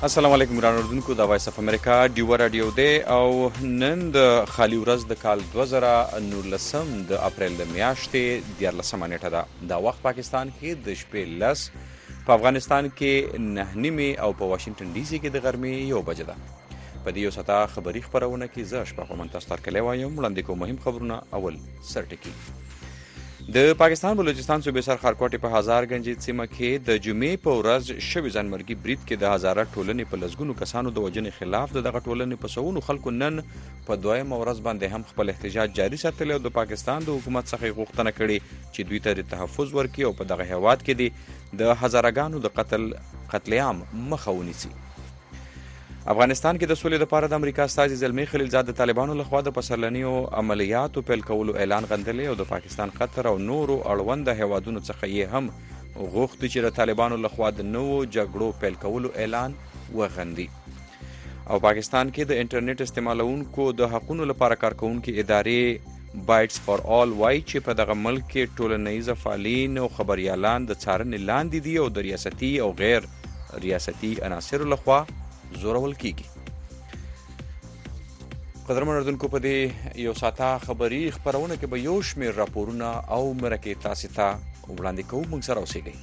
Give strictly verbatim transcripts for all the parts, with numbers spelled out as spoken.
السلام علیکم ګران اردوونکو، د وایس اف امریکا ډیو رادیو دی او نن د خالي ورځ د کال دوه زره نولسم د اپریل د میاشتې دیارلسمه نیټه ده. دا وخت پاکستان کې د شپې لس، په افغانستان کې نهه نیمې او په واشنګټن ډي سي کې د غرمې یو بجه ده. په دې یو ساعته خبري خپرونه کې زه شپه په منتظر ترکلی وایم. وړاندې کوم مهم خبرونه. اول سرټکي. د پاکستان بلوچستان صوبې سر خارکوټې په هزارګنج سیمه کې د جمعې په ورځ شوي ځانمرګي برید کې د هزاره ټولنې په لسګونو کسانو د وژنې خلاف د دغه ټولنې په سوونو خلکو نن په دویمه ورځ باندې هم خپل احتجاج جاري ساتلی او د پاکستان د حکومت څخه یې غوښتنه کړې چې دوی ته د تحفظ ورکړي او په دغه هیواد کې د د هزارهګانو د قتل قتل عام مخه ونیسي. افغانستان کې د سولې لپاره د امریکا استازي زلمی خلیلزاد د طالبانو لخوا د پسرلنیو عملیاتو پیل کولو اعلان غندلی او د پاکستان، قطر او نورو اړونده هیوادونو څخه یې هم غوښتي چې د طالبانو لخوا د نوو جګړو پیل کولو اعلان وغندي. او پاکستان کې د انټرنیټ استعمالونکو د حقونو لپاره کارکوونکي ادارې بایټس فار آل وایي چې په دغه ملک کې ټولنیز فعالین او خبریالان د څارنې لاندې دي او د ریاستي او غیر ریاستي عناصرو لخوا زورول کیږي. قدرمن اردوونکو، په دې یو ساعته خبري خپرونه کې به یو شمېر راپورونه او مرکې تاسې ته وړاندې کوو. موږ سره اوسئ.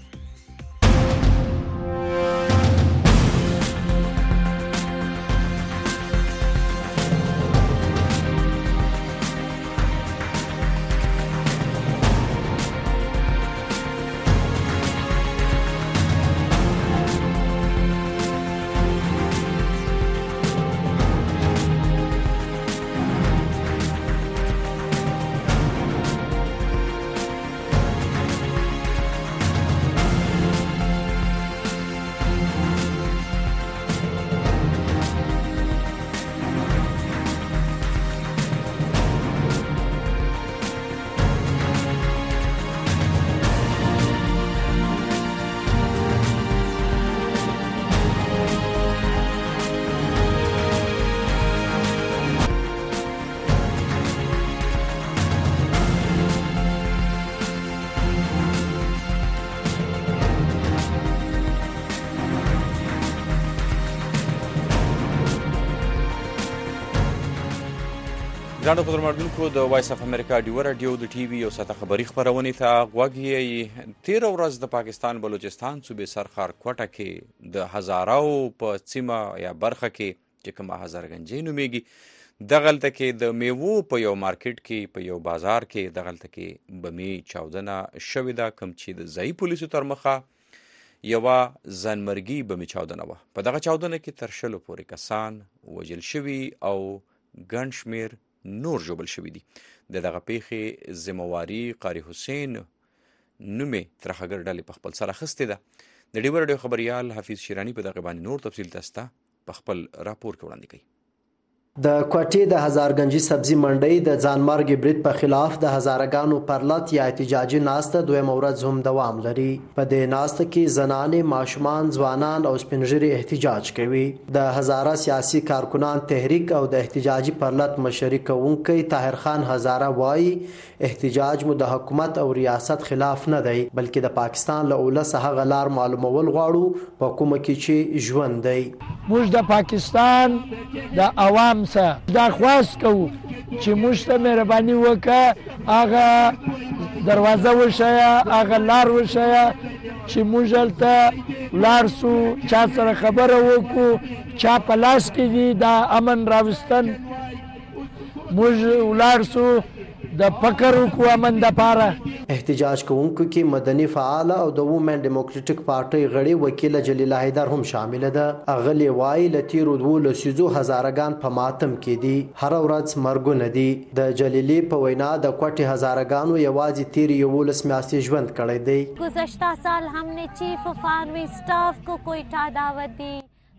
ګرانو قدرمن اردوونکو، د وایس اف امریکا ډیو رادیو د ټي وي یو ساعته خبري خپرونې ته غوږ یې. تېره ورځ د پاکستان بلوچستان صوبې سر خارکوټه کې د هزاراو په سیمه یا برخه کې چې کومه هزارګنجۍ نومیږي، دغلته کې د میوو په یو مارکیټ کې په یو بازار کې دغلته کې بمي چاودنه شوې ده، کوم چې د ځایي پولیسو تر مخه یوه ځانمرګي بمي چاودنه وه. په دغه چاودنه کې تر شلو پورې کسان وژل شوي او ګڼ شمېر نور ژوبل شوي دي. د دغه پیښې ذمواري قاري حسین نومې ترهګر ډلې په خپل سر اخیستې ده. د ډیو رادیو خبریال حفیظ شیراني په دغه باندې نور تفصیل تاسو ته په خپل راپور کې وړاندې کوي. د کوټې د هزارګنجي سبزي منډۍ د ځانمرګي برید په خلاف د هزارګانو پرلط یا احتجاجي ناسته دویمه ورځ هم دوام لري. په دې ناسته کې زنانې، ماشومان، ځوانان او سپینږیري احتجاج کوي. د هزاره سیاسي کارکنان تحریک او د احتجاجي پرلط مشري کوونکی طاهر خان هزاره وایي احتجاج مو د حکومت او ریاست خلاف نه دی، بلکې د پاکستان له ولسه هغه لار معلومول غواړو په کومه کې چې ژوند دی. موږ د پاکستان د عوام څخه دا خواست کوو چې موږ ته مهرباني وکړه، هغه دروازه وښیه، هغه لار وښیه چې موږ هلته ولاړ سو، چا سره خبره وکړو، چا په لاس کې دي دا امن راوستن. موږ ولاړ سو د فکر وکړو امن دپاره. احتجاج کوونکو کې مدني فعاله او د وومن ډیموکراټیک پارټۍ غړي وکیله جلیله حیدر هم شامله ده. اغلی وایي له تیرو دوو لسیزو هزارګان په ماتم کې دي، هره ورځ مرګونه دي. د جلیلې په وینا د کوټې هزارګانو یوازې تیر یولس میاشتې ژوند کړی دی. گزشتہ سال ہم نے چیف فارمی سٹاف کو کوئٹہ دعوت دی.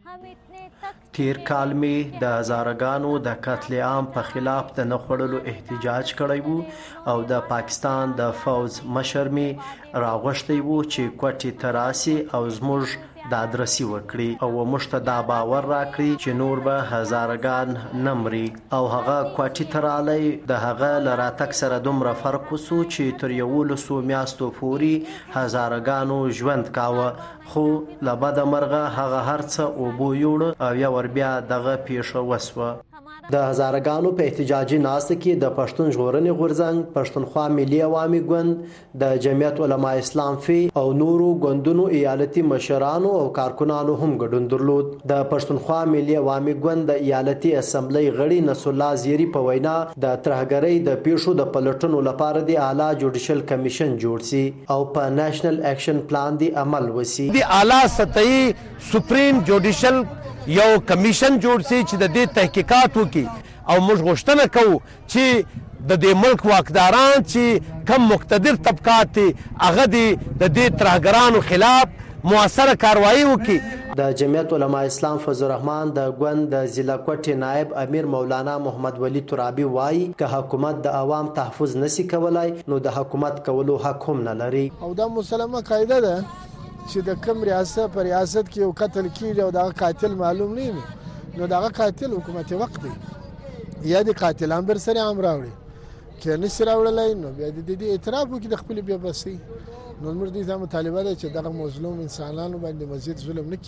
تیر کال می د هزارګانو د قتل عام په خلاف د نه خوړلو احتجاج کړی وو او د پاکستان د فوز مشر می راغوښتی وو چې کوټې ته راسي او زموږ دادرسي وکړي او موږ ته دا باور راکړي چې نور به هزارګان نه مري او هغه کوټې ته رالی د هغه له راتګ سره دومره فرق وسو چې تر یولسو میاشتو پورې هزارګانو ژوند کاوه خو له بده مرغه هغه هر څه اوبو یوړه او یا ور بیا دغه پیښه وسوه. د هزارګانو په احتجاجي ناسته کې د پښتون ژغورنې غورځنګ، پښتونخوا ملي عوامي ګوند، د جمعیت علما اسلام فی او نورو ګوندونو ایالتي مشرانو او کارکنانو هم ګډون درلود. د پښتونخوا ملي عوامي ګوند د ایالتي اسمبلی غړي نصر الله زیری په وینا د ترهګرۍ د پیښو د پلټنو لپاره د اعلی جوډیشل کمیشن جوړ سي او په نېشنل اکشن پلان دی عمل وسی. د اعلی سطحي سپریم جوډیشل یو کمیشن جوړ سي چې د دې تحقیقات وکړي او موږ غوښتنه کوو چې د دې ملک واکداران چې کم مقتدر طبقات دي هغه د دې ترهګرانو خلاف مؤثره کاروایی وکړي. د جمعیت علما اسلام فضل الرحمن د ګوند د ضلع کوټې نائب امیر مولانا محمد ولی ترابي وایي که حکومت د عوام تحفظ نسی کولای نو د حکومت کولو حق هم نه لري. او دا مسلمه قاعده ده چې د کم ریاست پر ریاست کې یو قتل کیږي او دغه قاتل معلوم نه وي نو دغه قاتل حکومت وخت دی یا د قاتلان بر سره هم راوړي که نسی راوړلی نو بیا د دې اعتراف وکړي د خپلې بېبسۍ. نو موږ دې ته مطالبه ده چې دغه مظلوم انسانانو باندې مزید ظلم نه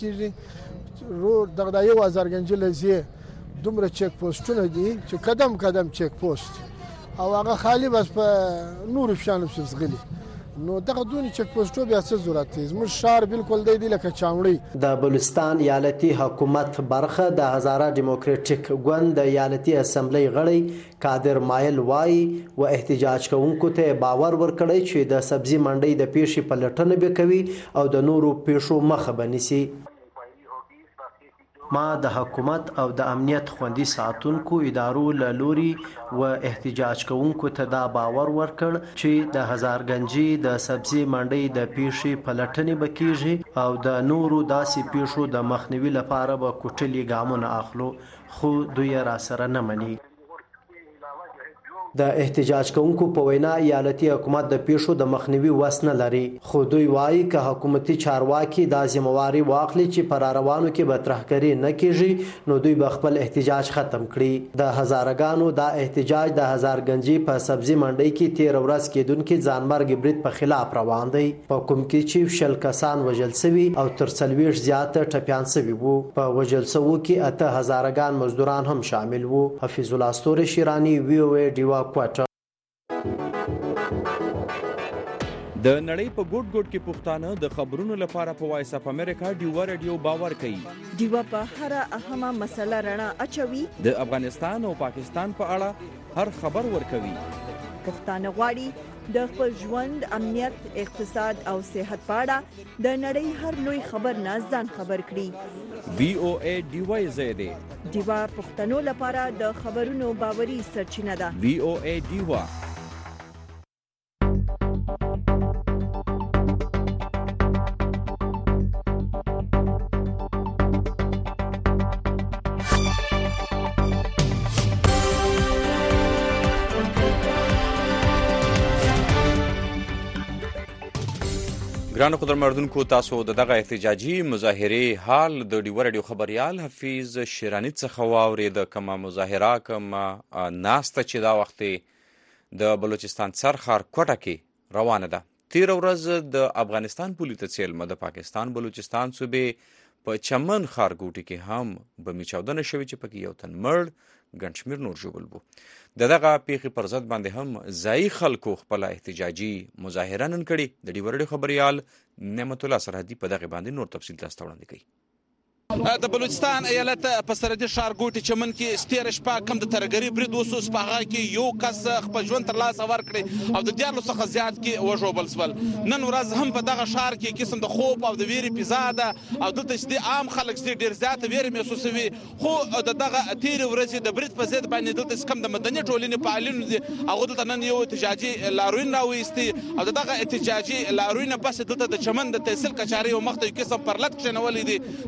کیږي. دغه د یو هزارګنجي لزیې دومره چیک پوسټونه دي چې قدم قدم چیک پوسټ او هغه خالي بس په نورو شیانو پسې ځغلي نو دغه دونې چک پوسټو بیا څه ضرورت دی؟ زموږ ښار بالکل دی دی لکه چاوړی. د بلوچستان ایالتي حکومت برخه د هزاره ډیموکراټیک ګوند د ایالتي اسمبلی غړی قادر مایل وایي و احتجاج کوونکو ته باور ورکړی چې د سبزي منډۍ د پیښې پلټنه به کوي او د نورو پیښو مخه به نیسي. ما د حکومت او د امنیت خوندي ساتونکو ادارو له لوري و احتجاج کوونکو ته دا باور ورکړ چې د هزارګنجي د سبزي منډۍ د پیښې پلټنې به کیږي او د نورو داسې پیښو د مخنیوي لپاره به کوټلي ګامونه اخلو خو دوی را سره نه مني. د احتجاج کوونکو په وینا ایالتي حکومت د پیښو د مخنیوي وس نه لري خو دوی وایي که حکومتي چارواکي دا ذمہواري واخلي چې پر روانو کې به ترهګري نه کیږي نو دوی به خپل احتجاج ختم کړي. د هزارګانو دا احتجاج د هزارګنجي په سبزي منډۍ کې تیر ورځ کېدونکي ځانمرګ برید په خلاف روان دی په کوم کې چې شل کسان وژل شوي او تر څلوېښت زیاته ټپیان شوي وو. په وژل شوو کې اته هزارګان مزدوران هم شامل وو. حفیظ الله استوري شیرانی وی او ای ډیوا کوټه. د نړۍ په ګوټ ګوټ کې پښتانه د خبرونو لپاره په وایس اف امریکا ډیوا رادیو باور کوي. ډیوا په هر اهمه مسله رڼا اچوي. د افغانستان او پاکستان په اړه هر خبر ورکوي. پښتانه غواړي د خپل ژوند، امنیت، اقتصاد او صحت په اړه د نړۍ هر لوی خبر نه ځان خبر کړي. وی او ای ډیوا زیاده ډیوا پښتنو لپاره د خبرونو باوري سرچینه ده. وی او ای ډیوا. ګرانو قدرمنونکو تاسو د دغه احتجاجي مظاهرې حال د ډیوا رادیو خبريال حفیظ شیرانی څخه واورید. کومه مظاهره کومه ناسته چې دا وخت د بلوچستان سرخار کوټه کې روانه ده. تیر ورځ د افغانستان پولیس څیلمه د پاکستان بلوچستان صوبې په چمن خارګوټي کې هم بمي چاودنه شوې چې پکې یو تن مړ ګڼ شمېر نور ژوبل وو. د دغه پیښې پر ضد باندې هم ځایي خلکو خپله احتجاجي مظاهره نن کړې. د ډیوا رادیو خبریال نعمت الله سرحدي په دغه باندې نور تفصیل تاسو ته وړاندې کوي. د بلوچستان ایالت په سرحدي ښارګوټي چمن کې ستېره شپه کم د ترهګرۍ برید وسو. په هغه کې یو کس خپل ژوند ترلاسه ورکړی او د دیارلسو څخه زیات کې وژوبل شول. نن ورځ هم په دغه ښار کې قسم د خوب او د ویرې فضا ده او دلته چې عام خلک چې ډېر زیاته ویرې محسوسوي. خو د دغه تېرې ورځې د برید په ضد باندې دلته چې کوم د مدني ټولنې فعالین دي هغه دلته نن یو احتجاجي لاروین راویستي او د دغه احتجاجي لاروین نه پس دلته د چمن د تحصیل کچارۍ او مخ ته یو قسم پرلط کښېنولی دي. د دغه پرلط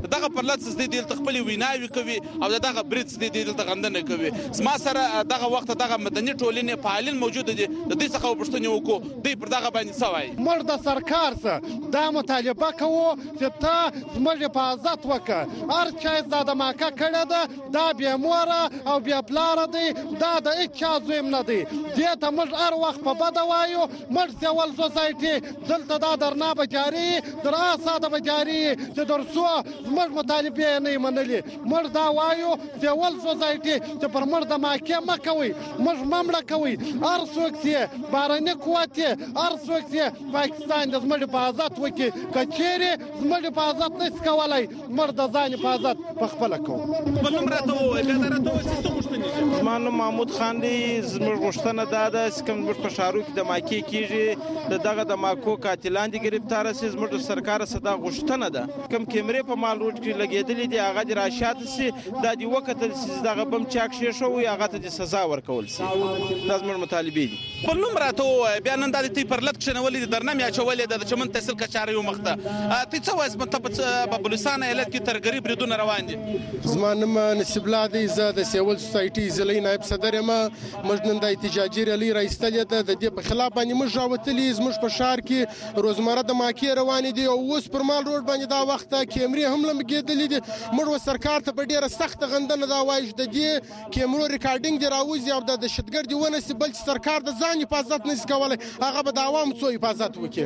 پرلت دې دلته خپل ویناوي کوي او دغه برید دې دلته غندنه کوي. ما سره دغه وخت دغه مدني ټولنې فعالین موجود دي، د دې څخه پوښتنه وکړو دوی پر دغه باندې څه وایي. موږ د سرکار څخه دا مطالبه کوو چې ته زموږ حفاظت وکړه. هر چا یې دا دماکه کړې ده، دا بې موره او بې پلاره دی، دا د هېچا زویم نه دی. دې ته موږ هر وخت په بده وایو. موږ سیول سوسایټي دلته دا درنا به جاري تر هغه ساعته به جاري چې تر څو زموږ مطالبې یې نه یې منلې. موږ دا وایو سیول سوسایټي چې پر موږ دماکې مه کوئ، موږ مه مړه کوئ. هر څوک چې بهرني قوت یې، هر څوک چې پاکستان د زموږ حفاظت وکړي، که چیرې زموږ حفاظت نشي کولی، موږ د ځان حفاظت پخپله کوو. خپل نوم راته ووایه، بیا دا راته ووایه چې څه غوښتنې دي. زما نوم محمود خان دی. زموږ غوښتنه دا ده چې کوم زموږ په ښارو کې دماکې کېږي، د دغه دماکو قاتلان دې ګرفتاره سي. زموږ د سرکار څخه دا غوښتنه ده. کوم کیمرې په مال روډ کې لګېدلې دي هغه دې راشاته سي، دا دې وکتل چې دغه بم چا کښېښوی، هغه ته دې سزا ورکول سي. دا زموږ مطالبې دي. خپل نوم راته ووایه، بیا نن دا دې ته پرلت کښېنولې دي، درنه مې اچولې ده د چمن تحصیل کچارۍ مخته. ته څه وایې ته په بلوچستان ایالت کې ترهګري بریدونه روان دي؟ زما نوم نصیب الله دی، زه د سیول سوسایټي ضلعي نایب صدر یم. موږ نن د احتجاجي ریلۍ راایستلې ده، د دې په خلاف باندې موږ راوتلي. زموږ په ښار کې روزمره دماکې روانې دي او اوس پر مال روډ باندې دا وخت کیمرې هم لګېدلې دي. موږ سرکار ته په ډېره سخته غندنه دا وایو چې د دې کیمرو ریکارډینګ دې راوځي او د دهشتګردي ونه سي، بل چې سرکار د ځان حفاظت نشي کولی، هغه به د عوامو څو حفاظت وکړي.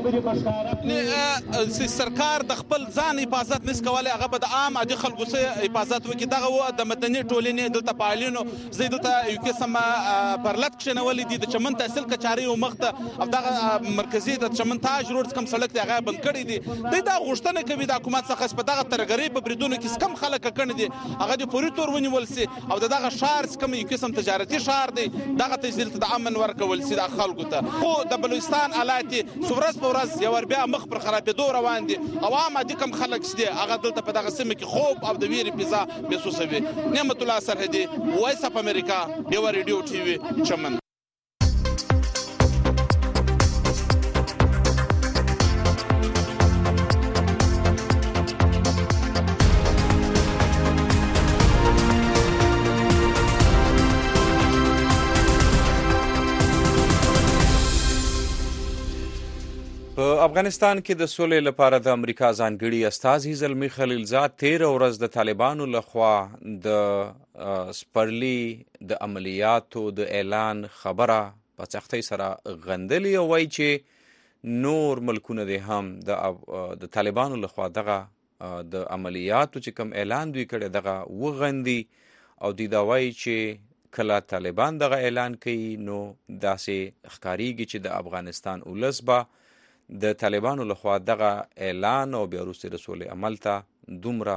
سرکار د خپل ځان حفاظت نشي کولی، هغه به د عام عادي خلکو څخه حفاظت وکړي. دغه و د مدني ټولنې دلته فعالینو زه دلته یو قسم پرلت کښېنولې دي د چمن تحصیل کچارۍ مخته او دغه مرکزي د چمن تاج روډ کوم سړک دی هغه بند کړی دي. دوی دا غوښتنه کوي د حکومت څخه په دغه ترهګرۍ په بریدونو کې کم خلک کړي دي هغه د پوری تور ونیول سي او دغه شهر کوم یو قسم تجارتي شهر دی دغه تجزیل ته د امن ورکول سي د خلکو ته. خو د بلوچستان حالات سورس په ورځ یو بیا مخ پر خرابېدو روان دي. عوام دي کم خلک دي هغه دلته په دغه سیمه کې خوب او د ویرې فضا محسوسوي. نعمت الله سرحدي، وایس اف امریکا، ډیو ریډیو ټي وي، چمن. په افغانستان کې د سولې لپاره د امریکا ځانګړي استازي زلمی خلیلزاد تېره ورځ د طالبانو لخوا د سپرلي د عملیاتو د اعلان خبره په سختۍ سره غندلې او وایي چې نور ملکونه دې هم د طالبانو لخوا دغه د عملیاتو چې کوم اعلان دوی کړی دغه وغندي او دوی دا وایي چې کله طالبان دغه اعلان کوي نو داسې ښکارېږي چې د افغانستان ولس به د طالبانو لخوا دغه اعلان او بیا وروسته د سولې عمل ته دومره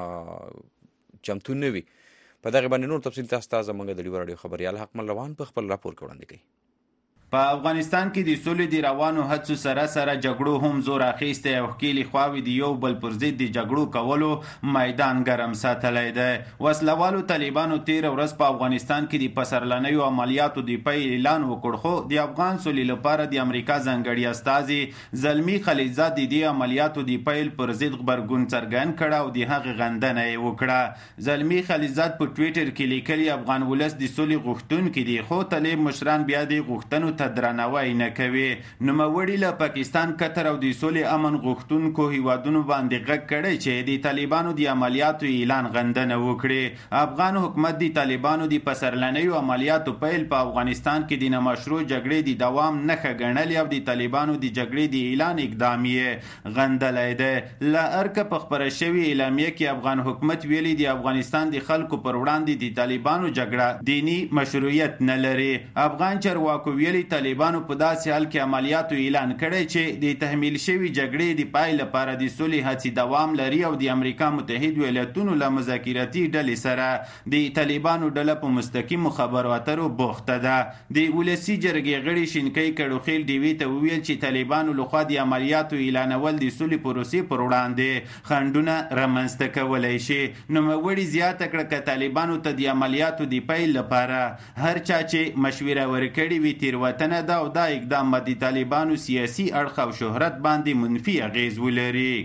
چمتو نه وي. په دغه باندې نور تفصیل تاسو ته زموږ د ډیو راډیو خبریال حکمل روان په خپل راپور کې وړاندې کوي. په افغانستان کې د سولې د روانو هڅو سره سره جګړو هم زور اخیستی او ښکېلې خواوې د یو بل پر ضد د جګړو کولو میدان ګرم ساتلی دی. وسلوالو طالبانو تېره ورځ په افغانستان کې د پسرلنیو عملیاتو د پیل اعلان وکړ، خو د افغان سولې لپاره د امریکا ځانګړي استازي زلمی خلیلزاد د دې عملیاتو د پیل پر ضد غبرګون څرګند کړ او د هغې غندنه یې وکړه. زلمی خلیلزاد په ټویټر کې لیکلي افغان ولس د سولې غوښتونکي دي، خو طالب مشران بیا د غوښتنو درناوی نه کوي. نوموړي له پاکستان، قطر او د سولې امن غوښتونکو هیوادونو باندې غږ کړی چې د طالبانو د عملیاتو اعلان غندنه وکړي. افغان حکومت د طالبانو د پسرلنیو عملیاتو پیل په افغانستان کې د نامشروع جګړې د دوام نښه ګڼلې او د طالبانو د جګړې د اعلان اقدام یې غندلی دی. له ارکه په خپره شوې اعلامیه کې افغان حکومت ویلي د افغانستان د خلکو پر وړاندې د طالبانو جګړه دینی مشروعیت نه لري. افغان چارواکو ویلي طالبانو په داسې حال کې عملیاتو اعلان کړی چې د تحمیل شوي جګړې د پای لپاره د سولې هڅې دوام لري او د امریکا متحدو ایالتونو له مذاکراتي ډلې سره د طالبانو ډله په مستقیمو خبرو اترو بوخته ده. د ولسي جرګې غړي شینکۍ کډوخیل ډیوي ته وویل چې طالبانو لخوا د عملیاتو اعلانول د سولې پروسې پر وړاندې خنډونه رامنځته کولی شي. نوموړي زیاته کړه که طالبانو ته د عملیاتو د پیل لپاره هر چا چې مشوره ورکړې وي تېروتنه ده او دا اقدام د طالبانو سیاسي اړخ او شهرت باندې منفي اغیز ولري.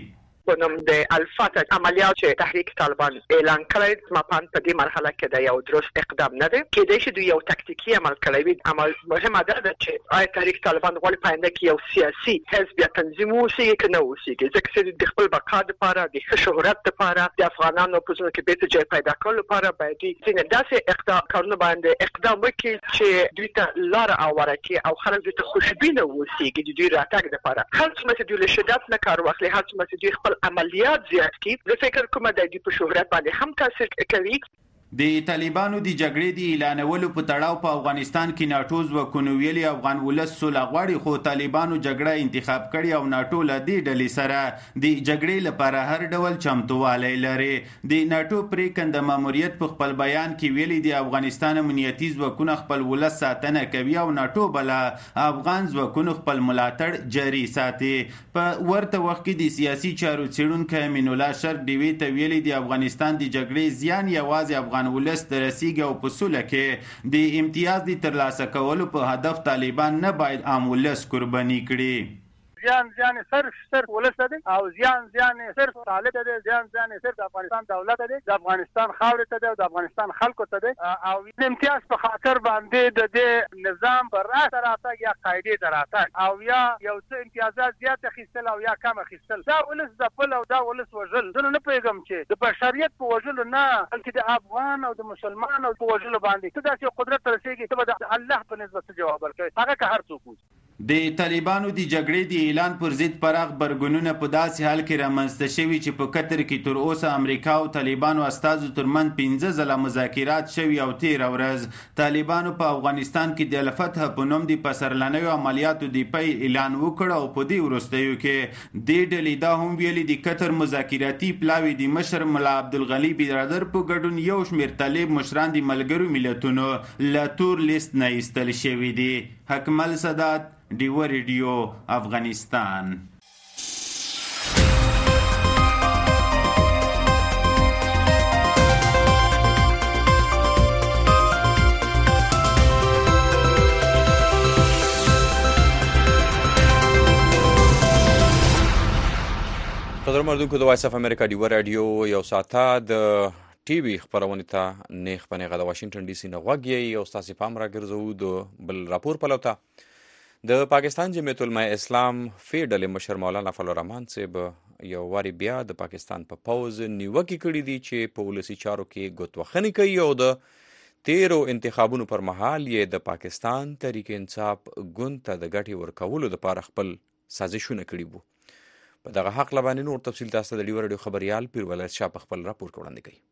په نوم د الفتح عملیات چې تحریک طالبان اعلان کړی ما پان په دې مرحله کې د یو درست اقدام نه دی کېدای شي دوی یو تکتیکي عمل کړی وي. عمل مهمه ده چې آیا تحریک طالبان غواړي په آینده کې یو سیاسي حزب یا تنظیم ووسیږي که نه ووسیږي، ځکه چې د خپل بقا دپاره د ښه شهرت دپاره د افغانانو په زړونو کې بېرته ځای پیدا کولو لپاره باید دوی ځینې داسې اقدام کارونه باندې اقدام وکړي چې دوی ته لاره هواره کړي او خلک دوی ته خوشبینه واوسیږي د دوی راتګ دپاره. هر څومره چې دوی له شدت نه کار واخلي، هر څومره چې دوی خپل عملیات زیات کړي، زه فکر کوم د دوی په شهرت باندې هم تاثیر کوي. د طالبانو د جګړې د اعلانولو په تړاو په افغانستان کې ناټو ځواکونو ویلي افغان ولس سوله غواړي، خو طالبانو جګړه انتخاب کړي او ناټو له دې ډلې سره د جګړې لپاره هر ډول چمتووالی لري. د ناټو پریکنده ماموریت په خپل بیان کې ویلي د افغانستان امنیتي ځواکونه خپل ولس ساتنه کوي او ناټو بله افغان ځواکونو خپل ملاتړ جاري ساتي. په ورته وخت کې د سیاسي چارو څېړونکی امین الله شرق ډیوې ته ویلي د افغانستان د جګړې زیان یوازې افغان ولس ته رسیږي او په سوله کې د امتیاز د ترلاسه کولو په هدف طالبان نه باید عام ولس قرباني کړي. زیان زیان صرف صرف ولس ته دی او زیان زیان صرف طالب ته دی، زیان زیان صرف د افغانستان دولت ته دی، د افغانستان خاورې ته دی او د افغانستان خلکو ته دی او د امتیاز په خاطر باندې د دې نظام پر راسته راتګ یا قاعدې ته راتګ او یا یو څه امتیازات زیات اخیستل او یا کم اخیستل، دا ولس ځپل او دا ولس وژل. زه نه پوهېږم چې د بشریت په وژلو نه بلکې د افغان او د مسلمان او په وژلو باندې ته داسې یو قدرت ته رسېږي ته به د الله په نسبت څه جواب ورکوې، هغه که هر څوک وي. د طالبانو د جګړې د اعلان پر ضد پراخ برګونونه په داسې حال کې رامنځته شوي چې په قطر کې تر اوسه امریکا او طالبانو استازو ترمنځ پنځه ځله مذاکرات شوي او تېره ورځ طالبانو په افغانستان کې د الفتح په نوم د پسرلنیو عملیاتو د پیل اعلان وکړ او په دې وروستیو کې دې ډلې دا هم ویلي د قطر مذاکراتي پلاوي د مشر ملا عبدالغني برادر په ګډون یو شمېر طالب مشران د ملګرو ملتونو له تور لیست نه ایستل شوي دي. حکمل سادات، ډیوه ریډیو، افغانستان. قدر مردونکو د وایس اف امریکا ډیوه راډیو یو ساعته د ټي وي خپرونې ته نیغ په نیغه د واشنګټن ډي سي نه غوږ یې او ستاسې پام راګرځوو د بل راپور پلو ته. د پاکستان جمعیت العلماء اسلام فی ډلې مشر مولانا فضل الرحمن صاحب یو واري بیا د پاکستان په پوځ نیوکې کړي دي چې په ولسي چارو کې ګوتوخنې کوي او د تیرو انتخابونو پر مهال یې د پاکستان تحریک انصاف ګوند ته د ګټې ورکولو دپاره خپل سازشونه کړي وو. په دغه حق باندې نور تفصیل تاسو ته د ډیوه راډیو خبریال پیر ولایت شاه په خپل راپور کې وړاندې کوي.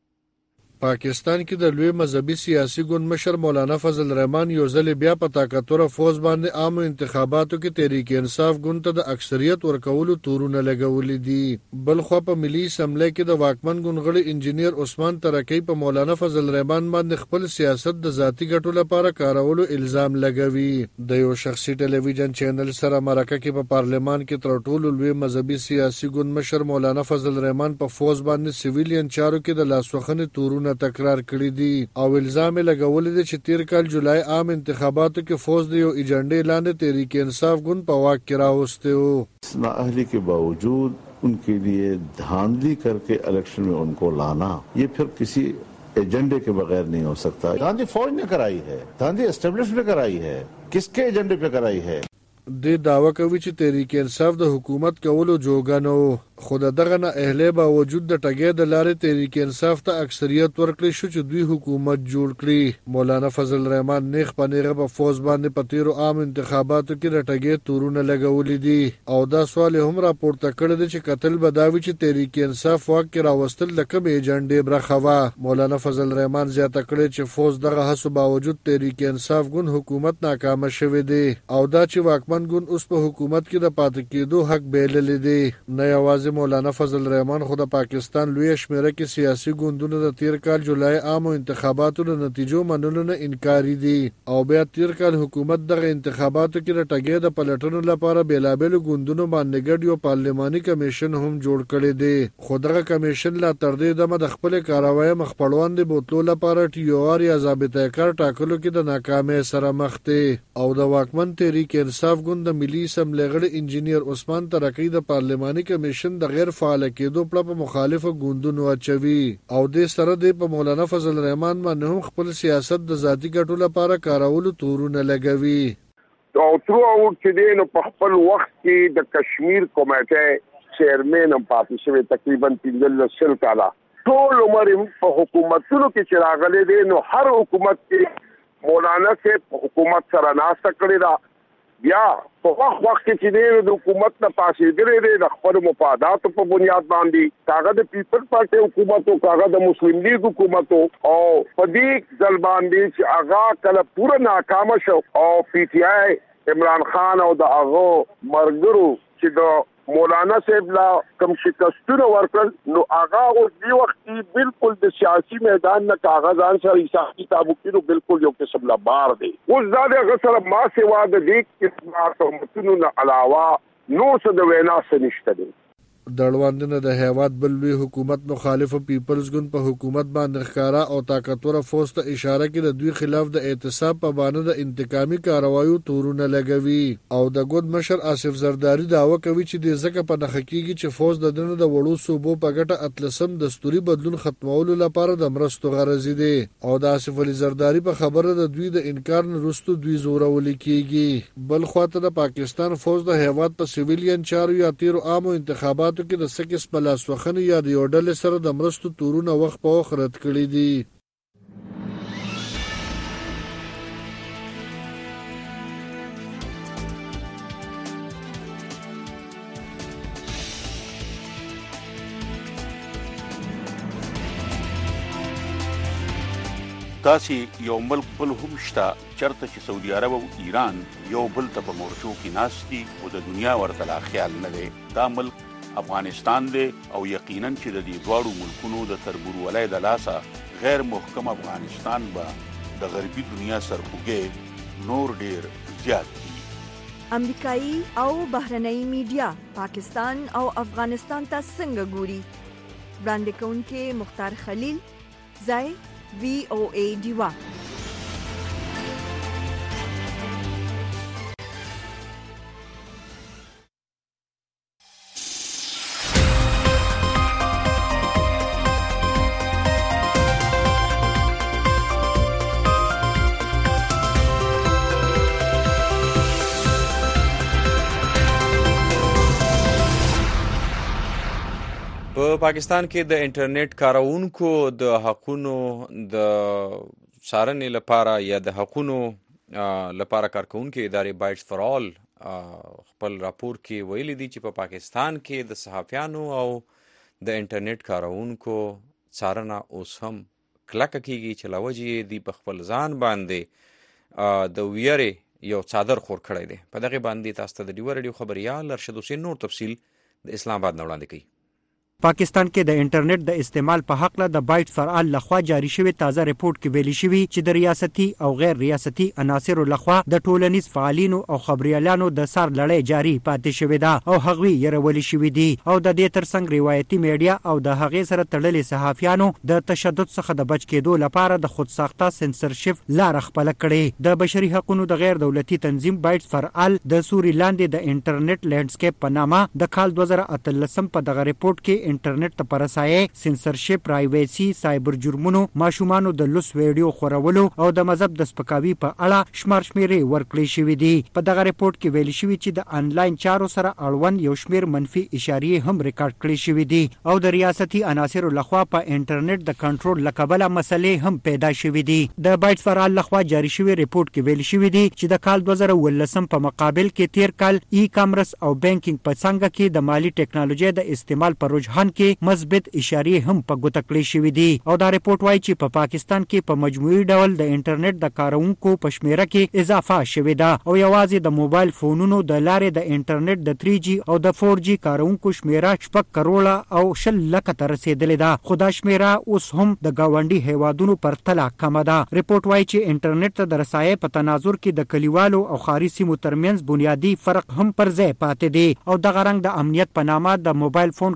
پاکستان کې د لوی مذهبي سیاسي ګوند مشر مولانا فضل الرحمن یو ځل بیا په طاقتوره فوز باندې عامو انتخاباتو کې تحریک انصاف ګوند ته د اکثریت ورکولو تورونه لګولې دي. بل خو په ملي اسمبلی کې د واکمن ګوند غړي انجینیر عثمان ترکی په مولانا فضل الرحمن باندې خپل سیاست د ذاتي ګټو لپاره کارولو الزام لګوي. د یو شخصي ټلویزیون چینل سره مرکه کې په پارلمان کې تر ټولو لوی مذهبي سیاسي ګوند مشر مولانا فضل الرحمن په فوز باندې سیویلین چارو کې د لاسوخنې تورونه تکرار کړی دي او الزام لګولې دي چې تیر کال جولای عام انتخاباتو کې فوز د یو ایجنډې لاندې تحریک انصاف ګوند په واک کې راوسته و. نااهلی کے باوجود ان کے لیے دھاندلی کر کے الیکشن میں ان کو لانا یہ پھر کسی ایجنڈے کے بغیر نہیں ہو سکتا. دھاندلی فوج نے کرائی ہے، دھاندلی اسٹیبلش نے کرائی ہے، کس کے ایجنڈے پہ کرائی ہے؟ د دعوه کوي چې تحریک انصاف د حکومت کولو جوګه نه و، خو د دغه نه اهلی باوجود د ټګۍ د لارې تحریک انصاف ته اکثریت ورکړی شو چې دوی حکومت جوړ کړي. مولانا فضل الرحمن نیغ په نیغه په فوز باندې په تیرو عام انتخاباتو کې د ټګۍ تورونه لګولي دي او دا سوال هم راپورته کړی دی چې قتل به دا وي چې تحریک انصاف واک کې راوستل د کوم ایجنډې برخه وه. مولانا فضل الرحمن زیاته کړې چې فوز دغه هڅو باوجود تحریک انصاف ګوند حکومت ناکامه شوی دی او دا چې واکمن ګوند اوس په حکومت کې د پاتې کېدو حق بیللی دی. نه یوازې مولانا فضل الرحمن خو د پاکستان لوی شمیره کې سیاسي ګوندونه د تیر کال جولای عامو انتخاباتو د نتیجو منلو نه انکاري دي او بیا تیر کال حکومت دغه انتخاباتو کې د ټګۍ د پلټنو لپاره بیلابیلو ګوندونو باندې ګډ یو پارلماني کمیشن هم جوړ کړی دی، خو دغه کمیشن لا تر دې دمه د خپلې کاروایۍ مخپړوان د بوتلو لپاره ټي او آر یا ضابطه کار ټاکلو کې د ناکامۍ سره مخ دی او د واکمن تحریک انصاف ګوند د ملي اسمبلی غړي انجینیر عثمان ترکی د پارلماني کمیشن هم د غیر فعال کېدو په مخالفه ګوندونو اچوي او د سره د په مولانا فضل الرحمن باندې هم خپل سیاست د ذاتی ګټو لپاره کارولو تورونه لګوي. او ترو اوټ چې دی نو په خپل وخت کې د کشمیر کمیټه چیرمن هم پاتې شوی تقریبا پنځلس سل کاله. ټول عمر په حکومتونو کې چې راغلی دی نو هر حکومت کې مولانا صاحب حکومت سره ناسته کړې ده. بیا په وخت وخت کې چې دی د حکومت نه پاسېدلی دی د خپلو مفاداتو په بنیاد باندې کاغه د پیپل پارټي حکومت او کاغه د مسلم لیگ حکومت او په دې ځل باندې چې هغه کله پوره ناکامه شو او پی ټي آی عمران خان او د هغه مرګرو چې د مولانا صاحب لا کم شکستونه ورکړل نو هغه اوس دې وخت کې بالکل د سیاسي میدان نه کاغذان سره حساب کتاب وکړو بالکل یو قسم لا بار دی. اوس دا د هغه سره ما سوا د دې قسمه تهمتونو نه علاوه نو څه د وینا څه نشته دی. د اړوندنه د هیواد بل لوی حکومت مخالف پیپلز ګوند په حکومت باندې ښکارا او طاقتور فوج ته اشاره کوي د دوی خلاف د اعتصاب په بانه د انتقامي کاروایو تورونه لګوي او د ګوند مشر آصف زرداری دعوه کوي چې د ځکه په نخ کېږي چې فوج د دنه د وړو صوبو په ګټه اتلسم دستوري بدلون ختمولو لپاره د مرستو غرض دي او د آصف علي زرداری په خبره د دوی د انکار نه وروسته دوی زورول کېږي. بل خواته د پاکستان فوج د هیواد په سیویلین چارو یا تیرو عامو انتخاباتو کې د سکس په لاسوخنې یا د یو ډلې سره د مرستو تورونه وخت په وخت رد کړي دي. داسې یو ملک بل هم شته چرته چې سعودي عرب او ایران یو بل ته په مورچو کې ناست دي او د دنیا ورته لا خیال نه دی. دا ملک افغانستان دی او یقینا چې د دې دواړو ملکونو د تربورولۍ د لاسه غیر محکم افغانستان به د غربي دنیا سرخوږی نور ډیر زیات دي. امریکایي او بهرنۍ میډیا پاکستان او افغانستان ته څنګه ګوري؟ وړاندې کوونکې مختار خلیل، ځای وی او ای ډیوا. په پاکستان کې د انټرنیټ کارونکو د حقونو د څارنې لپاره یا د حقونو لپاره کارکونکي ادارې بایټس فار آل خپل راپور کې ویلي دي چې په پاکستان کې د صحافیانو او د انټرنیټ کارونکو څارنه اوس هم کلکه کیږي چې له وجې یې دوی په خپل ځان باندې د ویرې یو څادر خور کړی دی. په دغې باندې تاسو ته د ډیوه رادیو خبریال ارشد حسین نور تفصیل د اسلام آباد نه وړاندې کوي. پاکستان کې د انټرنیټ د استعمال په حق له د بایټ فار آل لخوا جاری شوی تازه ریپورت کې ویلي شوی چې د ریاستي او غیر ریاستي عناصرو لخوا د ټولنیز فعالینو او خبريالانو د سر لړۍ جاری پاتې شوې ده او هغوی یې شوي دي او د دې ترڅنګ روایتي میډیا او د هغې سره تړلې صحافیانو د تشدد څخه د بچ کېدو لپاره د خود ساخته سنسرشپ لار خپل کړي. د بشري حقوقو د غیر دولتي تنظیم بایټ فار آل د سوري لاندې د انټرنیټ لینډسکیپ په نامه د کال دوه زره اتلسم په دغه ریپورت کې انټرنیټ ته پرسایي، سنسرشپ، پرایویسي، سایبر جرمونو، ماشومانو د لوس ویډیو خورولو او د مذهب د سپکاوي په اړه شمار شمیرې ورکړې شوې دي. په دغه ریپورت کې ویل شوی چې د انلاین چارو سره اړوند یو شمیر منفي اشارې هم ریکارډ کړې شوې دي او د ریاستي عناصرو لخوا په انټرنیټ د کنټرول لکبله مسلې هم پیدا شوې دي. د بایټس فار آل لخوا جاری شوی ریپورت کې ویل شوی دی چې د کال دوه زره ولسم په مقابل کې تیر کال ای کامرس او بانکینګ په څنګه کې د مالی ټیکنالوژي د استعمال پر رجحان کې مثبت اشارې هم په ګوته کړې شوې دي او دا ریپورت وایي چې په پاکستان کې په مجموعي ډول د انټرنیټ د کارونکو په شمیره کې اضافه شوې ده او یوازې د موبایل فونونو د لارې د انټرنیټ د تری جی او د فور جی کارونکو شمیره شپږ کروڑه او شل لکه ته رسیدلې ده، خو دا شمیره اوس هم د ګاونډي هیوادونو پر تله کمه ده. ریپورت وایي چې انټرنیټ ته د رسایۍ په تناظر کې د کلیوالو او ښاري سیمو ترمنځ بنیادي فرق هم پر ځای پاتې دی او دغه رنګ د امنیت په نامه د موبایل فون کمپنیانو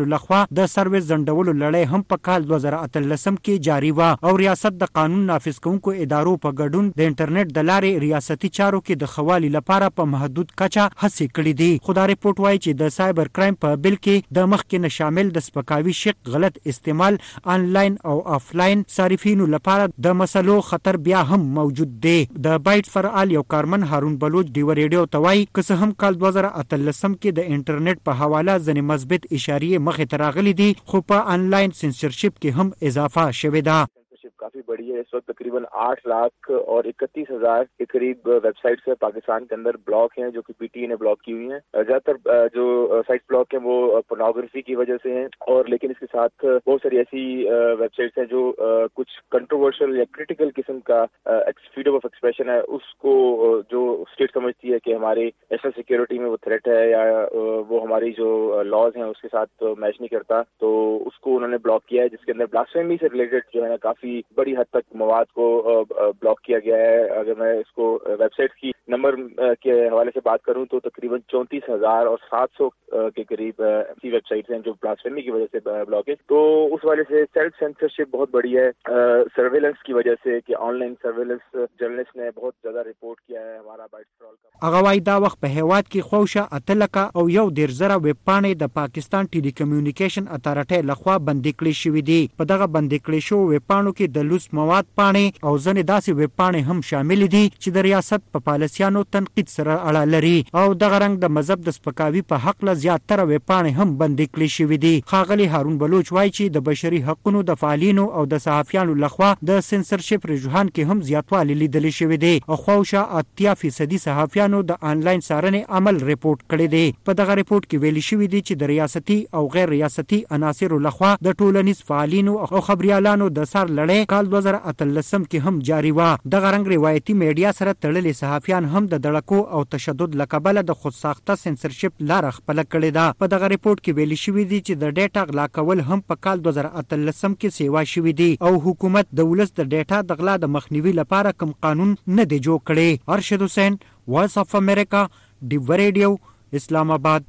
صحافیانو لخوا د سرویس ځنډولو لړۍ هم په کال دوه زره اتلسم کې جاری و او ریاست د قانون نافذ کوونکو ادارو په ګډون د انټرنیټ د لارې ریاستي چارو کې د خوالي لپاره په محدود کچه هڅې کړې دي. خو دا ریپورت وایي چې د سایبر کرایم په بل کې د مخکې نه شامل د سپکاوي شق غلط استعمال آنلاین او آفلاین صارفینو لپاره د مسلو خطر بیا هم موجود دی. د بایټ فرعال یو کارمن هارون بلوچ ډیو ریډیو ته وایي که څه هم کال دوه زره اتلسم کې د انټرنیټ په حواله ځینې مثبت اشاریې مخې ته راغلي دي خو په آنلاین سنسرشپ کې هم اضافه شوې ده. काफी बड़ी है. इस वक्त तकरीबन आठ लाख और इकतीस हजार के करीब वेबसाइट्स है पाकिस्तान के अंदर ब्लॉक हैं जो कि पीटीए ने ब्लॉक की हुई हैं. ज्यादातर जो साइट ब्लॉक हैं वो पोर्नोग्राफी की वजह से हैं और लेकिन इसके साथ बहुत सारी ऐसी वेबसाइट्स हैं जो कुछ कंट्रोवर्शियल या क्रिटिकल किस्म का फ्रीडम ऑफ एक्सप्रेशन है उसको जो स्टेट समझती है कि हमारे नेशनल सिक्योरिटी में वो थ्रेट है या वो हमारी जो लॉज हैं उसके साथ मैच नहीं करता तो उसको उन्होंने ब्लॉक किया है. जिसके अंदर ब्लास्फेमी से रिलेटेड जो है ना काफी बड़ी हद तक मवाद को ब्लॉक किया गया है. अगर मैं इसको वेबसाइट की नंबर के हवाले से बात करूं तो तकरीबन चौंतीस हजार और सात सौ के करीब ऐसी वेबसाइट्स हैं जो ब्लास्फेमी की वजह से ब्लॉक है. तो उस वाले से सेल्फ सेंसरशिप बहुत बड़ी है. सर्वेलेंस की वजह से कि ऑनलाइन सर्वेलेंस जर्नलिस्ट ने बहुत ज्यादा रिपोर्ट किया है हमारा बाइट फ्रॉल का. هغه وايي دا وخت په هیواد کې خوشه اتلکه او یو ډیر زره ویب پاڼې د پاکستان ټیلی کمیونیکیشن اتارټي لخوا بندي کړې شوې دي. په دغه بندي کړې شو ویب پاڼو کې د لوس مواد پاڼې او ځنې داسې ویب پاڼې هم شامل دي چې د ریاست په پالیسیانو تنقید سره اړه لري او دغه رنګ د مذهب د سپکاوي په حق له زیاتره ویب پاڼې هم بندي کړې شوې دي. ښاغلي هارون بلوچ وایي چې د بشري حقوقو د فعالینو او د صحافیانو لخوا د سنسرشپ رجحان کې هم زیاتوالی لیدل شوی دی او خوشه اتیا فیصدي صحافیانو د آنلاین څارنې عمل ریپورت کړی دی. په دغه ریپورت کې ویلي شوی دی چې د ریاستي او غیر ریاستي عناصرو لخوا د ټولنیز فعالینو او خبريالانو د سر لړۍ کال دوه زره اتلسم کې هم جاری و. دغه رنګ روایتي میډیا سره تړلې صحافیان هم د دړکو او تشدد لکبله د خود ساخته سنسرشپ لار خپل کړی ده. په دغه ریپورت کې ویلي شوی دی چې د ډیټا غلا کول هم په کال دوه زره اتلسم کې سیوا شوی دی او حکومت د ولس د ډیټا د غلا د مخنیوي لپاره کوم قانون نه دی جوړ کړی. ارشد حسین وایس اف امریکا ډیو ریډیو اسلام آباد.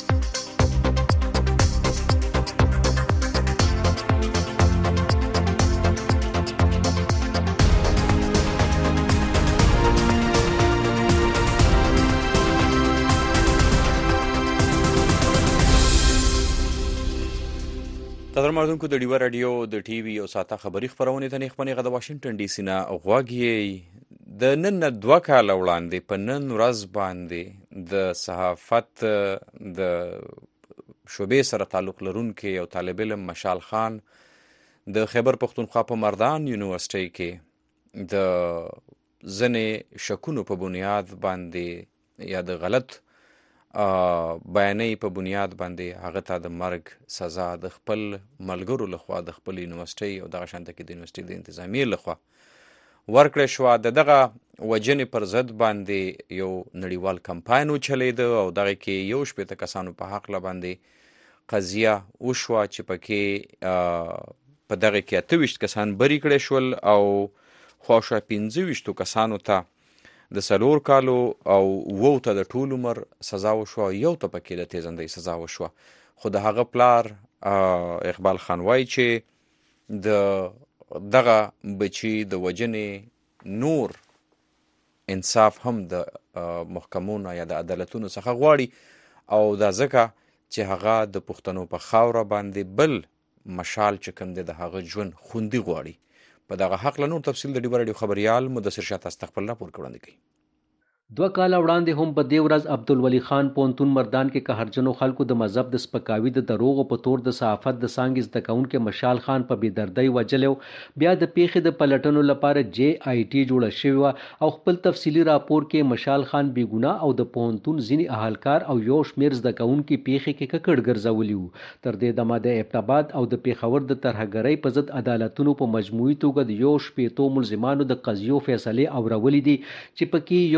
قدر مردونکو د ډیوه رادیو د ټي وي او ساته خبري خبرونه ته نخبني غد واشنگټن ډي سي نه غواګي د نن دوه کال وړاندې په نن ورځ باندې د صحافت د شوبې سره تعلق لرونکي او طالب علم مشال خان د خیبر پختونخوا په مردان یونیورسيټي کې د ځنې شکونو په بنیاد باندې یا د غلط بیانې په بنیاد باندې هغه ته د مرګ سزا د خپل ملګرو لخوا د خپل یونیورسيټي او دغه شانته کې د یونیورسيټي د انتظامیې لخوا ورکړې شو. د دغه وجنې پر ضد باندې یو نړیوال کمپاین وچلید او دغه کې یو شپېته کسانو په حق باندې قضیه وشوه چې پکې په دغه کې اته ویشت کسان بری کړي شول او خوښه پنځه ویشتو کسانو ته د سلور کالو او وو ته د ټول عمر سزا وشوه، یو ته پکې د تیزندۍ سزا وشوه. خو د هغه پلار اقبال خان وایي چې د دغه بچي د وجنې نور انصاف هم د محکمونو یا د عدالتونو څخه غواړي او دا ځکه چې هغه د پښتنو په خاوره باندې بل مشال چې کوم دی د هغه ژوند خوندي غواړي. په دغه حق له نور تفصیل د ډیوه راډیو خبریال مدثر شاه تاسو خپل راپور وړاندې کوي. دوه کاله وړاندې هم په دې ورځ عبدالولي خان پوهنتون مردان کې قهرجنو خلکو د مذهب د سپکاوي د دروغو په تور د صحافت د څانګې زده کوونکي مشال خان په بېدردۍ وجلی و. بیا د پیښې د پلټنو لپاره جے آی ټي جوړه شوې وه او خپل تفصیلي راپور کې مشال خان بېګناه او د پوهنتون ځینې اهلکار او یو شمېر زده کوونکي پیښې کې ککړ ګرځولي وو. تر دې دمه د ایبټ او د پېښور د ترهګرۍ په ضد عدالتونو په مجموعي توګه د یو شپېتو ملزمانو د قضیو فیصلې اورولې دي چې پکې یو ملزم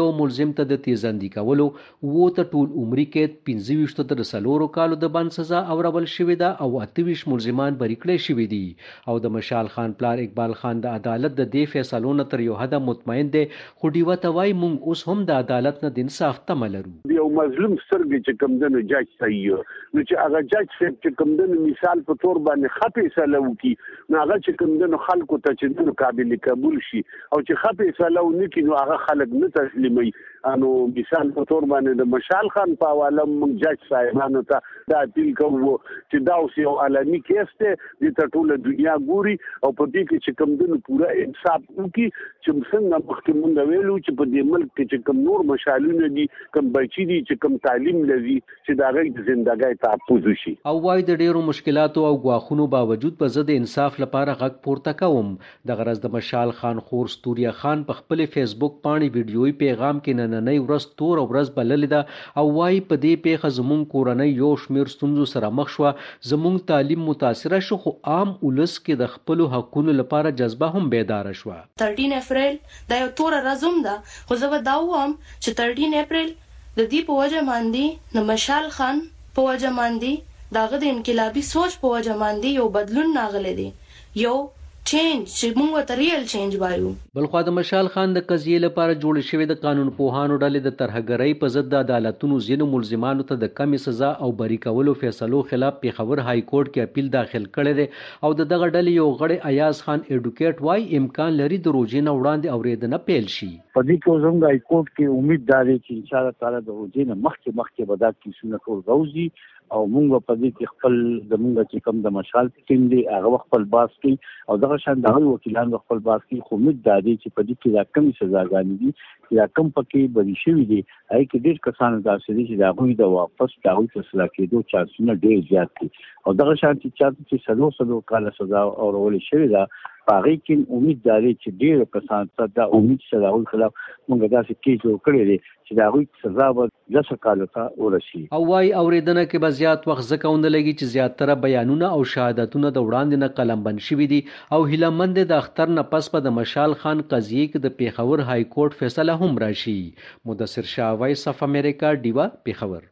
ملزم ته د تیزاندي کولو و ته ټول عمري کې پنځه ویشت تر څلورو کالو د بند سزا اورول شوې ده او اته ویشت ملزمان بری کړی شوي دي او د مشال خان پلار اقبال خان د عدالت د دې فیصلو نه تر یو حده مطمئن دی خو ډیوه ته وایي موږ اوس هم د عدالت نه د انصاف تمه لرو. یو مظلوم سترګې چې کوم دنو جج صحیح نو چې هغه جج صاحب چې کوم دنو مثال په تور باندې ښه فیصله وکړي نو هغه چې کوم دنو خلکو ته چې دنو قابل قبول شي او چې ښه فیصله ونه کړي نو هغه خلک نه تسلیموي. انو مثال په تور باندې د مشال خان په حواله موږ جج صاحبانو ته دا اپیل کوو چې دا اوس یو علني کیس دی د ټوله دنیا ګوري او په دې کې چې کوم دنو پوره انصاف وکړي چې څنګه مخکې مونږ ویلو چې په دې ملک کې چې کوم نور مشالونه دي کوم بچي دي چې کوم تعلیم لري چې دا غي د ژوندۍ تحفظ شي. او وايي د ډیرو مشکلاتو او غواخونو باوجود په ضد انصاف لپاره غږ پورته کوم. د غرض د مشال خان خور ستوریا خان په خپل فیسبوک باندې ویډیوي پیغام کې نننۍ ورځ تور ورځ بللې ده او وايي په دې پیښه زموږ کورنۍ یو شمیر ستونزو سره مخ شو، زموږ تعلیم متاثره شو خو عام ولس کې د خپل حقوقو لپاره جذبه هم بیدار شو. ترټین اپریل دا یو تور ورځ ده خو زه به دا وایم چې ترټین اپریل د دې په وجه باندې د مشال خان په وجه باندې داغه د انقلابي سوچ په وجه باندې یو بدلون راغلی دی، یو چینج چې موږ ته ریل چینج وایو. بلخوا د مشال خان د قضیې لپاره جوړ شوی د قانون پوهانو ډلې د ترهګرۍ په ضد د عدالتونو ځینو ملزمانو ته د کمې سزا او بری کولو فیصلو خلاف پیښور های کورټ کې اپیل داخل کړی دی او د دغه ډلې یو غړی ایاز خان ایډوکیټ وایي امکان لري د روزې نه وړاندې اورېدنه پیل شي. په دې کې زموږ های کورټ کې امید دا دی چې ان شاء الله تعالی د روزې نه مخکې مخکې به دا کیسونه ټول راوځي او موږ په دې کې خپل د موږ چې کوم د مشال ټیم دی هغه خپل باس کوي او دغه شان د وکیلان خپل باس کوي. خو امید دا دی چې په دې کې دا کمی سزاګانې دي چې دا کم پکې بری شوي دي هغې کې ډېر کسان داسې دي چې د هغوی د واپس د هغوی فیصله کېدو چانسونه ډېر زیات دي او دغه شان چې چاته چې څلور څلور کاله سزا اورولې شوې ده په هغې کې امید دا دی چې ډېر کسان ته دا امید چې د هغوی خلاف موږ داسې کیس جوړ کړی دی چې د هغوی سزا به لسو کالو ته ورسي. او وایي اورېدنه کې به زیات وخت ځکه ونه لګي چې زیاتره بیانونه او شهادتونه د وړاندې نه قلمبند شوي دي او هیلهمند د اختر نه پس په د مشال خان قضیې کې د پیښور های کورټ فیصله هم راشي. مدثر شاه وایس اف امریکا ډیوا پیښور.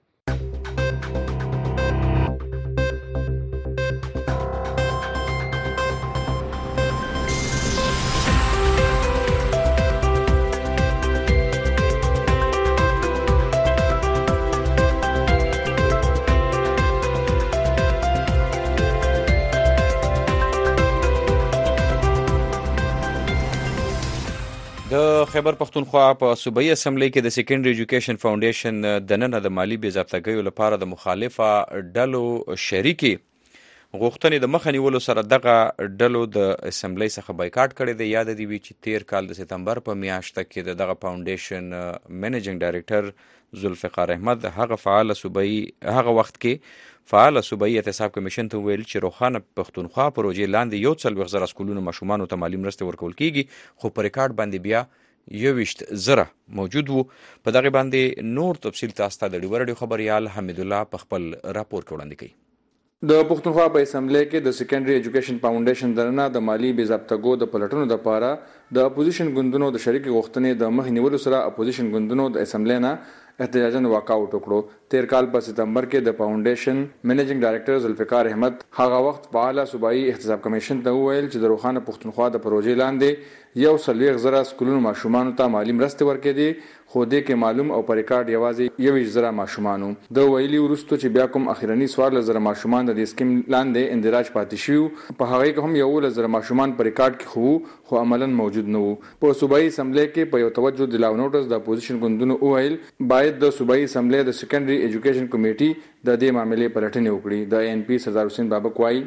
د خیبر پښتونخوا په صوبایي اسمبلی کې د سیکنډري ایجوکیشن فاونډیشن د نن د مالی بې ضابطګیو لپاره د مخالفه ډلو شریکي غوښتنې د مخه نیولو سره دغه ډلو د اسمبلی څخه بایکاټ کړی دی. یاد دی چې تیر کال د سپتمبر په میاشته کې د دغه فاونډیشن منیجنګ ډایرکټر ذوالفقار احمد هغه فعال صوبایي هغه وخت کې فعال صوبایي احتساب کمیشن ته ویل چې روښانه پښتونخوا پروژې لاندې یو څلوېښت زره سکولونو ماشومانو ته مالي مرستې ورکول کیږي خو په ریکارډ باندې بیا یوویشت زره موجود وو. په دغه باندې نور تفصیل تاسو ته د ډیوه راډیو خبریال حمید الله په خپل راپور کې وړاندې کوي. د پښتونخوا په اسمبلی کې د سیکنډري ایجوکیشن فاونډیشن درنه د مالی بې ضابطګو د پلټنو لپاره د اپوزیشن ګوندونو د شریک غوښتنې د مخ نیولو سره اپوزیشن ګوندونو د اسمبلی نه احتجاجاً واکاوټ وکړو. تیر کال په سپتمبر کې د فاونډیشن منیجنګ ډایرکټر ذوالفقار احمد هغه وخت فعال صوبایي احتساب کمیشن ته وویل چې د روښانه پښتونخوا د پروژې لاندې یو څلوېښت زره سکولونو ماشومانو ته مالي مرستې ورکېدې خو دې کې معلوم او په ریکارډ یوازې یوویشت زره ماشومانو. د ویلي وروسته چې بیا کوم اخرنی څوارلس زره ماشومان د دې سکیم لاندې اندراج پاتې شوي په هغې کې هم یولس زره ماشومان په ریکارډ کې خو خو عملاً موجود نه وو. په صوبایي اسمبلی کې په یو توجه دلاو نوټس د اپوزیشن ګوندونو وویل باید د صوبایي اسمبلی د سیکنډري ایجوکیشن کمیټي د دې معاملې پلټنې وکړي. د این پی سردار حسین بابک وایي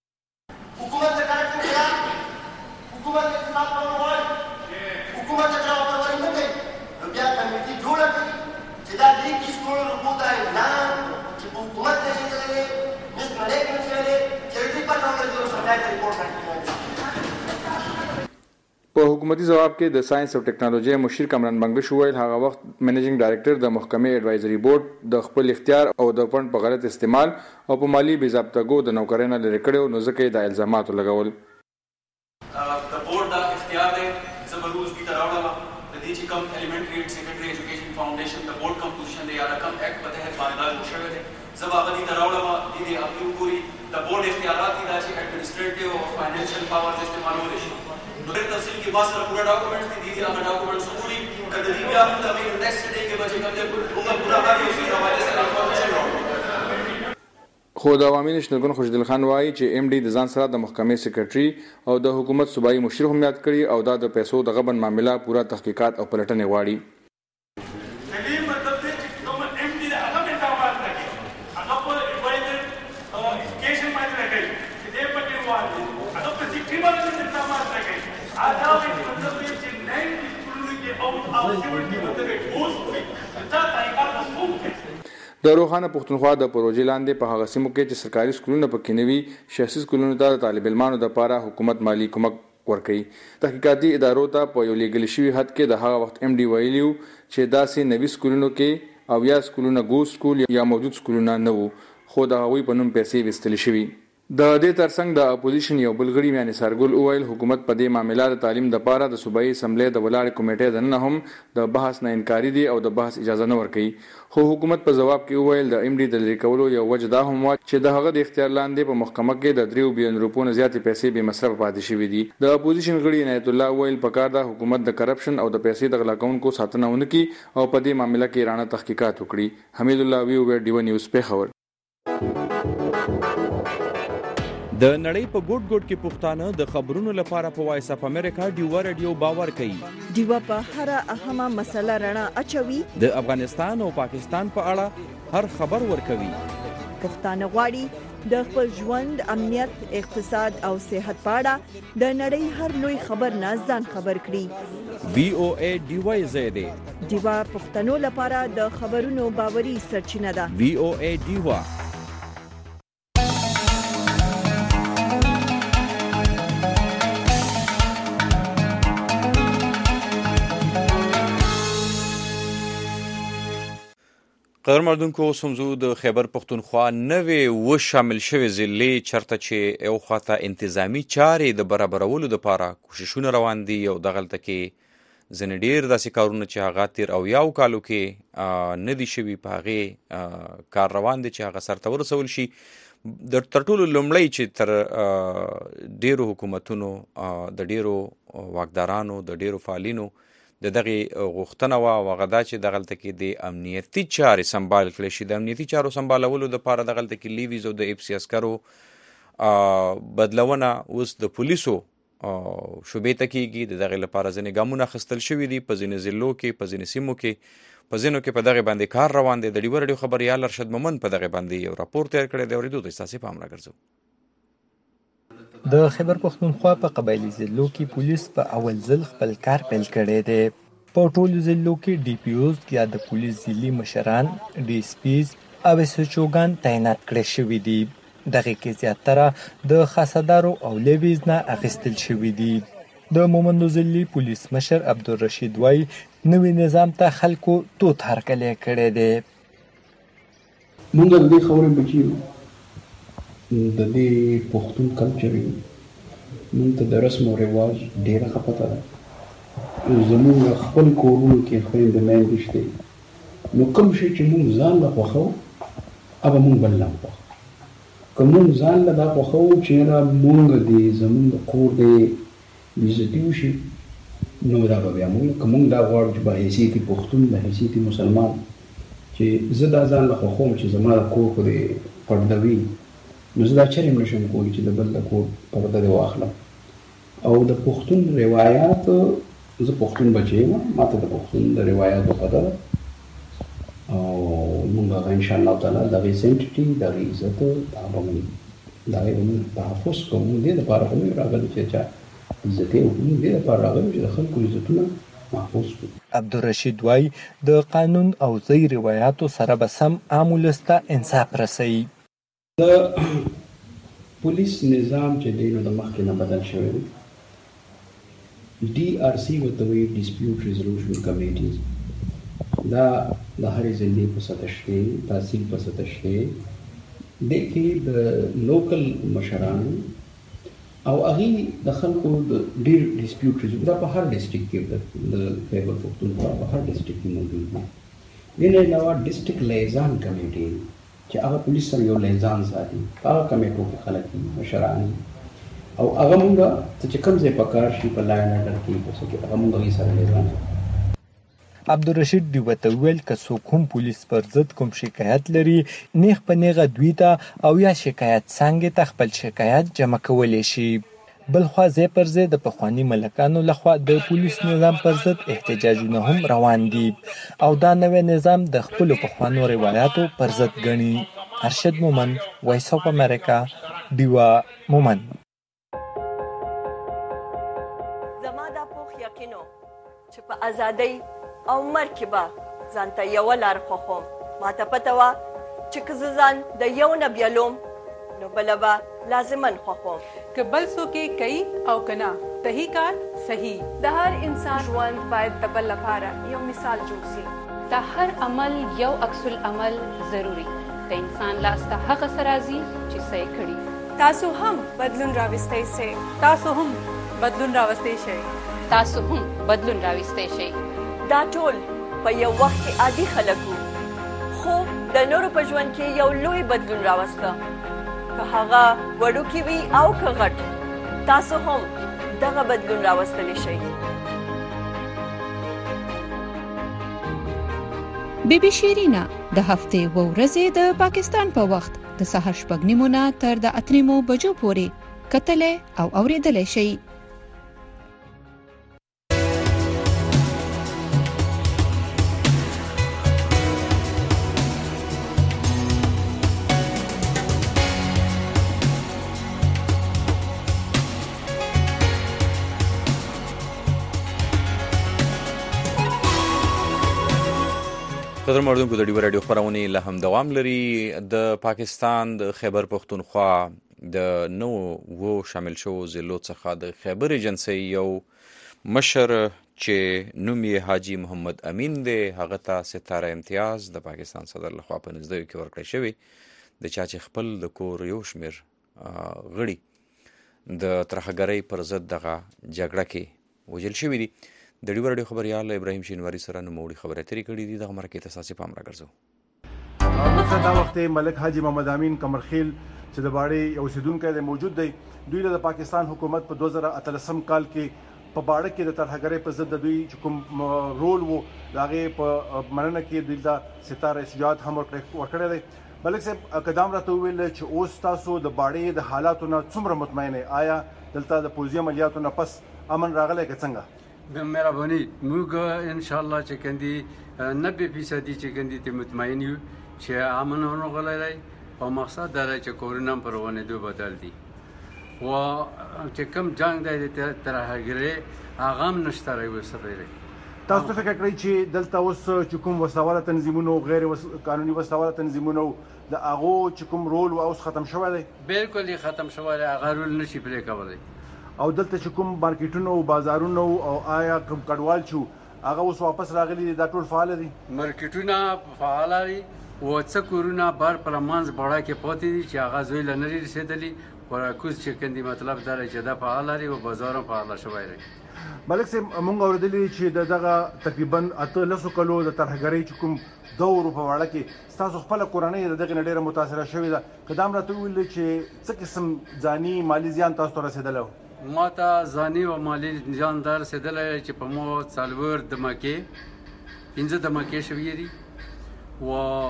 په حکومتي ځواب کې د ساينس او ټیکنالوژي مشیر کامران بنگش وویل هغه وخت منیجنګ ډایرکټر د محکمې ایډوایزري بورډ د خپل اختیار او د فند په غلط استعمال او په مالی بې ضابطګو د نوکرۍ نه لرې کړو نو ځکه یې د الزاماتو لګول. د بورډ د اختیار دی زه به روز دې ته راوړم د دې چې کوم الیمنټري اینډ سیکنډري ایجوکیشن باندې دا جوړ شوی دی. زه به هغه دې ته راوړم، دې دې هغې وګوري. د بورډ اختیارات دي دا چې ایډمنسټریټیو او فاینانشل پاورز استعمالولی شي. نو ډېر تفصیل کې ما سره پوره ډاکومنټس دي، دې دې هغه ډاکومنټس وګوري. که د دې بیا هم د هغې ټیسټ ډې کې به چې کوم دی هغه پوره هغه یو څه حوالې سره انفارمیشن راوړو. خو د عوامي نېشنل ګوند خوشدل خان وایي چې ایم ډي د ځان سره د محکمې سیکرټري او د حکومت صوبایي مشر هم یاد کړي او دا د پیسو د غبن معامله پوره تحقیقات او پلټنې غواړي. د روښانه پښتونخوا د پروژې لاندې په هغه سیمو کې چې سرکاري سکولونه پکې نه وي، شخصي سکولونو ته د طالب علمانو لپاره حکومت مالی کومک ورکوي. تحقیقاتي ادارو ته په یو لیږل شوي خط کې د هغه وخت ایم ډي ویلي و چې داسې نوي سکولونو کې اویا سکولونه ګو سکول یا موجود سکولونه نه وو، خو د هغوی په نوم پیسې ویستل شوي. د دې ترڅنګ د اپوزیشن یو بل غړي یعنې سرګل وویل حکومت په دې معامله د تعلیم دپاره د صوبایي اسمبلۍ د ولاړې کمیټې دننه هم د بحث نه انکاري دي او د بحث اجازه نه ورکوي. خو حکومت په جواب کې وویل د ایم ډي د لرې کولو یو وجه دا هم وه چې د هغه د اختیار لاندې په محکمه کې د دریو بیلیون روپو نه زیاتې پیسې بې مصرفه پاتې شوي دي. د اپوزیشن غړي عنایت الله وویل پکار ده حکومت د کرپشن او د پیسې د غلا کوونکو ساتنه ونه کړي او په دې معامله کې رانه تحقیقات وکړي. حمید الله وی ډیو نیوز پیښور. د نړۍ په ګوټ ګوټ کې پښتانه د خبرونو لپاره په وایس اف امریکا ډیوا رادیو باور کوي. ډیوا په هر اهمه مسله رڼا اچوي. د افغانستان او پاکستان په اړه هر خبر ورکوي. پښتانه غواړي د خپل ژوند، امنیت، اقتصاد او صحت په اړه د نړۍ هر لوی خبر نه ځان خبر کړي. وی او ای ډیوا زیاده ډیوا پښتنو لپاره د خبرونو باوري سرچینه ده. وی او ای ډیوا. قدر مردونکو سمزو د خیبر پختونخوا نوې و شامل شوی ضلع چرته چې یو خواته انتظامی چارې د برابرولو دپاره کوششونه روان دي او دغلته کې ځینې ډېر داسې کارونه چې هغه تیر اویاو کالو کې نه دي شوي په هغې کار روان دی چې هغه سرته ورسول شي. د تر ټولو لومړی چې تر ډېرو حکومتونو د ډېرو واکدارانو د ډېرو فعالینو د دغې غوښتنه وه او هغه دا چې دغلته کې د امنیتي چارې سمبال کړی شي. د امنیتي چارو سمبالولو دپاره دغلته کې لیویز او د اف سی عسکرو بدلونه اوس د پولیسو شعبې ته کېږي. د دغې لپاره ځینې ګامونه اخیستل شوي دي په ځینې ضلعو کې، په ځینې سیمو کې، په ځینو کې په دغې باندې کار روان دی. د ډیوه راډیو خبریال ارشد مومن په دغې باندې یو راپور تیار کړی دی، اورېدو ته ستاسې پام راګرځو. د خیبر پښتونخوا په قبایلي ضلعو کې پولیس په اول ځل خپل کار پیل کړی دی. په ټولو ضلعو کې ډي پي اوز یا د پولیس ضلعي مشران، ډي اس پیز او ایس ایچ اوګان تعینات کړی شوي دي. دغې کې زیاتره د خاصدارو او لیویز نه اخیستل شوي دي. د مومندو ضلعي پولیس مشر عبدالرشید وایي نوي نظام ته خلکو توت هرکلی کړی دی. موږ د دې خبرې بچي یو، د دې پښتون کلچر یو، موږ ته د رسم او رواج ډېره ښه پته ده. زموږ خپل کورونو کې خویندې میندې شته، نو کوم شی چې موږ ځان له خوښوو هغه موږ بل نه خوښوو. که موږ ځان له دا خوښوو چې یاره موږ د زموږ د کور د بېعزتي وشي، نو دا به بیا موږ که موږ دا غواړو چې بحیثیت پښتون، بحیثیت مسلمان، چې زه دا ځان له خوښوم چې زما د کور خو دې پرده وي، نو زه دا چرې هم نشم کولی چې د بل د کور پرده دې واخلم. او د پښتون روایات، زه پښتون بچی یم، ما ته د پښتون د روایاتو پته ده او موږ هغه انشاءالله تعالی د هغې سینټیټي، د هغې عزت، دا به موږ د هغې به موږ تحفظ کوو. موږ دې دپاره خو نه یو راغلي چې چا عزت یې وکړو، موږ دې دپاره راغلي چې د خلکو عزتونه محفوظ کړو. عبدالرشید وایي د قانون او ځای روایاتو سره به سم عام ولس ته انصاف رسوي. د پولیس نظام چې دی نو د مخکې نه بدل شوی دی. ډي آر سی ورته وایي ډسپیوټ ریزولوشن کمیټیز، دا د هرې ضلعې په سطح شته، تحصیل په سطح شته. دې کې د لوکل مشرانو او هغې د خلکو د ډېر ډسپیوټ ریزولوشن، دا په هر ډسټرکټ کې د خیبر پښتونخوا په هر ډسټرکټ کې موجود دی. دین علاوه ډیسټریکټ لیزان کمیټي چې هغه پولیس سره یو لیزان ساتي، هغه کمیټو کې خلک دي مشران او هغه مونږه چې کوم ځای پکار شي په لاین اډر کې پس کې هغه مونږ یې سره لیزان. عبدالرشید ډیوه ته ویل که څوک هم پولیس پر ضد کوم شکایت لري نیغ په نیغه دوی ته او یا شکایت څانګې ته خپل شکایت جمع کولی شي. بلخوا ځای پر ځای د پخواني ملکانو لخوا د پولیس نظام پر ضد احتجاجونه هم روان دي او دا نوی نظام د خپلو پخوانو روایاتو پر ضد ګڼي. ارشد مومن، وایس اف امریکا، ډیوه مومن. زما دا پوخ یقینو چې په ازادۍ او مرګ کې به ځان ته یوه لار خوښوم. ماته پته وه چې که زه ځان د یو نه بیلوم نو بله به لازمن خوښوم. که بل څوک یې کوي او که نه صحیح کار صحیح. د هر انسان ژوند باید د بل لپاره یو مثال جوړ شي. د هر عمل یو عکس العمل ضروري. د انسان لاس ته هغه څه راځي چې څه یې کړي. تاسو هم بدلون راوستی سئ. تاسو هم بدلون راوستی شئ. تاسو هم بدلون راوستی شئ. دا ټول په یو وخت کې عادي خلک وو، خو د نورو په ژوند کې یو لوی بدلون راوسته. که هغه وړوکی وي او که غټ، تاسو هم دغه بدلون راوستلی شئ. بی بی شیرینا د هفتې و ورځې د پاکستان په وخت د سهار شپږ نیمو نه تر د اته نیمو بجو پورې کتلی او اوریدلی شئ. قدر مردونکو د ډیو رادیو خپرونې لا هم دوام لري. د پاکستان د خیبر پښتونخوا د نو و شامل شو ضلعو څخه د خیبر ایجنسۍ یو مشر چې نوم یې حاجي محمد امین دی، هغه ته ستاره امتیاز د پاکستان صدر لخوا په نزدېکت کې ورکړی شوی، د چا چې خپل د کور یو شمېر غړي د ترهګرۍ پر ضد دغه جګړه کې وژل شوي دي. د ډیو رادیو خبریال ابراهیم شینواري سره نوموړي خبرې اترې کړي دي. دغه مرکې ته ستاسې پام راګرځو. دلته دا وخت ملک حاجي محمد امین کمرخیل چې د باړې یو اوسېدونکی دی موجود دی. دوی له د پاکستان حکومت په دوه زره اتلسم کال کې په باړه کې د ترهګرۍ په ضد د دوی چې کوم رول و د هغې په مننه کې دوی ته ستاره شجاعت هم ورکړی دی. ملک صاحب قدام راته وویل چې اوس تاسو د باړې د حالاتو نه څومره مطمئن یې؟ آیا دلته د پوځي عملیاتو نه پس امن راغلی که څنګه؟ مهرباني موږ ان شاء الله چې کندي نبه فیصدي چې کندي ته مطمئن یو چې امن ورغلی دی او مقصد دا دی چې کورونه پر ونې دو بدل دي و چې کوم جنگ دی د ترهګرۍ هغه هم نشته راوستلی. تاسو فکر کړئ چې دلته اوس چې کوم وسله تنظیمونو غیر قانوني وسله تنظیمونو د هغو چې کوم رول اوس ختم شوی دی؟ بالکل یې ختم شوی دی، هغه رول نشي پلی کولی. او دلته چې کوم مارکیټونه او بازارونه او آیا کوم کډوال چې هغه اوس واپس راغلي دي دا ټول فعال دي؟ مارکیټونه فعال دي او څه کورونه بار پر منځ بړه کې پاتې دي چې هغه زوی لنري رسیدلی ورکوز چې کندي مطلب دا چې دا فعال دي او بازار هم فعال شوی دی. ملک صاحب مونږ اوریدلی چې دغه تقریبا اته لسو کلو د ترهګرۍ چې کوم دور په واړه کې ستاسو خپل کورنۍ د دغه ډیره متاثره شوې ده. قدام راته ویل چې څه قسم ځاني مالی زیان تاسو ته رسیدلی و؟ ما ته ځاني او مالی زیان دا رسېدلی چې په مو څلور دمکې پنځه دمکې شوي دي و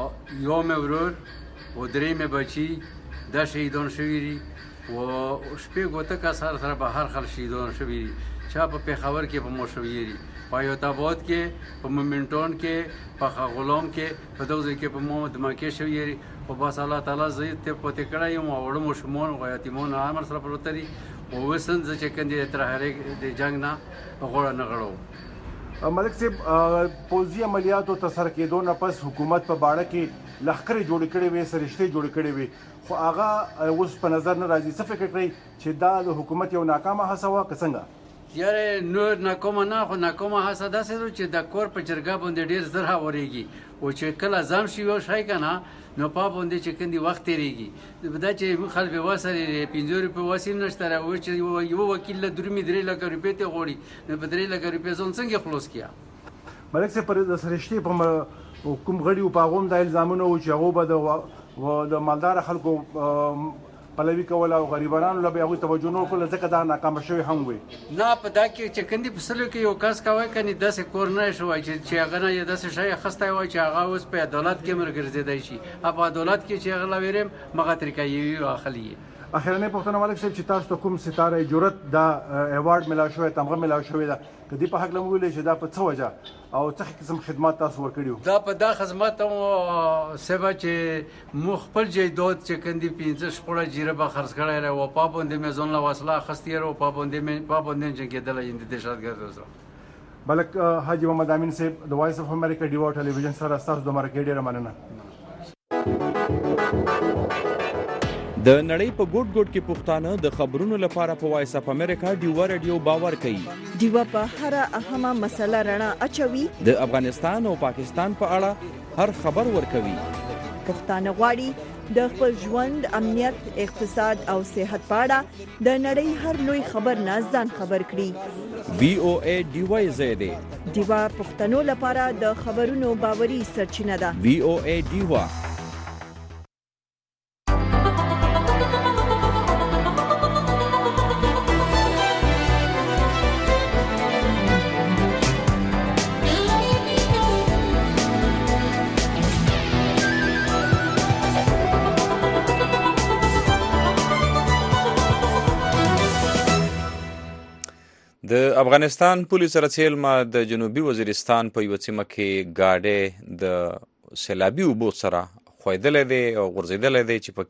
یو مې ورور و درې مې بچي دا شهیدان شوي دي و شپږ اوته کسان سره به هر خل شهیدان شوي دي. چا په پېښور کې به مو شوي دي، په ایوتاباد کې، په مومنټون کې، په غلام کې، په دغه ځای کې په مو دمکې شوي دي. خو بس الله تعالی زه یې پاتې کړی یم او وړه ماشومان او یتیمان هم سره پروته دي او اوس هم زه چې کوم د ترهګرۍ د جنګ نه غوړه نه غړوم. ملک صاحب پوځي عملیاتو ترسره کېدو نه پس حکومت په باړه کې لښکرې جوړې کړې وې، سرشتې جوړې کړې وې، خو هغه اوس په نظر نه راځي. څه فکر کړئ چې دا د حکومت یو ناکامه هڅه وه که څنګه؟ یاره نور ناکامه نه، خو ناکامه هڅه داسې ده چې د کور په جرګه باندې ډېر زر هوارېږي او چې کله ځم شي یو شی که نه نو پا باندې چې کندي وخت تېرېږي. دا چې خلک بې وسه دي، پنځه روپۍ وس هم نشته راوړي چې یو وکیل له درې درې لکه روپۍ ته غواړي نو په درې لکه روپۍ ځان څنګه خلاص کړه؟ ملک صاحب د سرشتې په کوم غړي په هغه هم دا الزامونه وو چې هغه به د مالدار خلکو پلوي کول او غریبانو له هغوی توجه نه وکړله ځکه دا ناکامه شوي هم وي. نه په دا کې چې کندي په سلو کې یو کس کوی کنې داسې کور نه شوی چې هغه نه یې داسې شی اخیستی وای چې هغه اوس په عدالت کې مرګرځېدی شي. په عدالت کې چې هغه لا ویریم مغه طریقه یې اخلي. اخرنۍ پوښتنه ملک صاحب چې تاسو ته کوم ستاره جرأت دا ایوارډ ملاو شوی تمغه ملاو شوی ده که دې په هکله مو ویلی چې دا په څه وجه او څه قسم خدمات تاسو ورکړي وو؟ دا په دا خدمات هم سبا چې مو خپل جایداد چې کندي پنځه شپږ جیره به خرڅ کړی دی او په باندې مې ځان له وسله اخیستې وه او په باندې مې په باندې جنګېدلی یم د دهشتګردو سره. بلک حاجي محمد امین صاحب د وایس اف امریکا ډیوا ټلویزیون سره ستاسو د مرکې ډېره مننه. د نړۍ په ګوټ ګوټ کې پښتانه د خبرونو لپاره په وایس اف امریکا ډیوا رادیو باور کوي. ډیوا په هر اهمه مسله رڼا اچوي. د افغانستان او پاکستان په اړه هر خبر ورکوي. پښتانه غواړي د خپل ژوند، امنیت، اقتصاد او صحت په اړه د نړۍ هر لوی خبر نه ځان خبر کړي. وی او ای ډیوا زیاده ډیوا پښتنو لپاره د خبرونو باوري سرچینه ده. وی او ای ډیوا. د افغانستان پولیس سره څیلمه د جنوبي وزیرستان په یوه سیمه کې ګاډی د سیلابي اوبو سره ښویدلی دی او غورځېدلی دی چې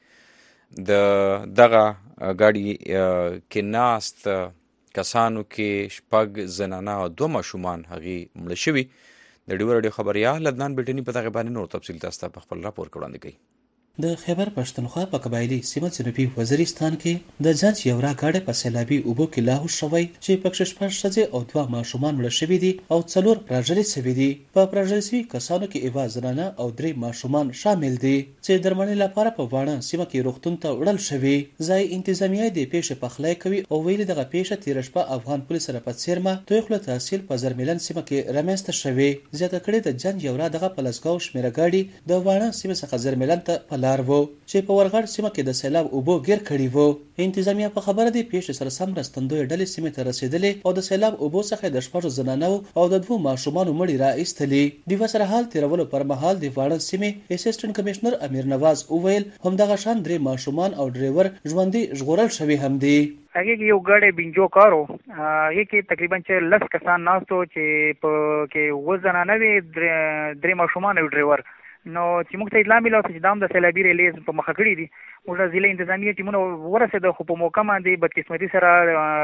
پکې د دغه ګاډي کې ناست کسانو کې شپږ زنانه او دوه ماشومان هغې مړه شوي. د ډیوا راډیو خبریال عدنان بیټني په دغه باندې نور تفصیل تاسو ته په خپل راپور کې وړاندې کوي. د خیبر پښتونخوا په قبایلي سیمه جنوبي وزیرستان کې د ځنځ یورا ګاډی په سیلابي اوبو کې لاهو شوی چې پکې شپږ ښځې او دوه ماشومان مړه شوي دي او څلور پراژلي شوي دي. په پراژلي شوي کسانو کې یوه زنانه او درې ماشومان شامل دي چې درملنې لپاره په واڼه سیمه کې روغتون ته وړل شوي. ځای انتظامیه د پیښې پخلی کوي او ویلي دغه پیښه تېره شپه افغان پولیس سره په څیرمه توی خوله تحصیل په زرمیلن سیمه کې رامنځته شوې. زیاته کړې د ځنځ یورا دغه پلسګاو شمېره ګاډي د واڼه سیمه څخه زرمیلن ته په لار وو چې په ورغړ سیمه کې د سیلاب اوبو ګیر کړي وو. انتظامیه په خبره دی پیښې سره سم مرستندویه ډلې سیمې ته رسېدلې او د سیلاب اوبو څخه د شپږو زنانو او د دوو ماشومانو مړي را ایستلې. ډیوا سره حال تیرولو پر مهال د واڼه سیمې اسسټنټ کمشنر امیر نواز وویل همدغه شان درې ماشومان او ډریور ژوندي ژغورل شوي هم دي. هغه کې یو ګاډی بنجو کارو هغه کې تقریبا چې لس کسان ناستو چې په کې و زنانه وي درې ماشومان او ډریور. نو چې موږ ته اطلاع ملو چې دام د سیلابي ریلیز په مخه کړی دي موږ د ضلع انتظامیه ټیمونه ورسېده خو په موقع باندې بدقسمتي سره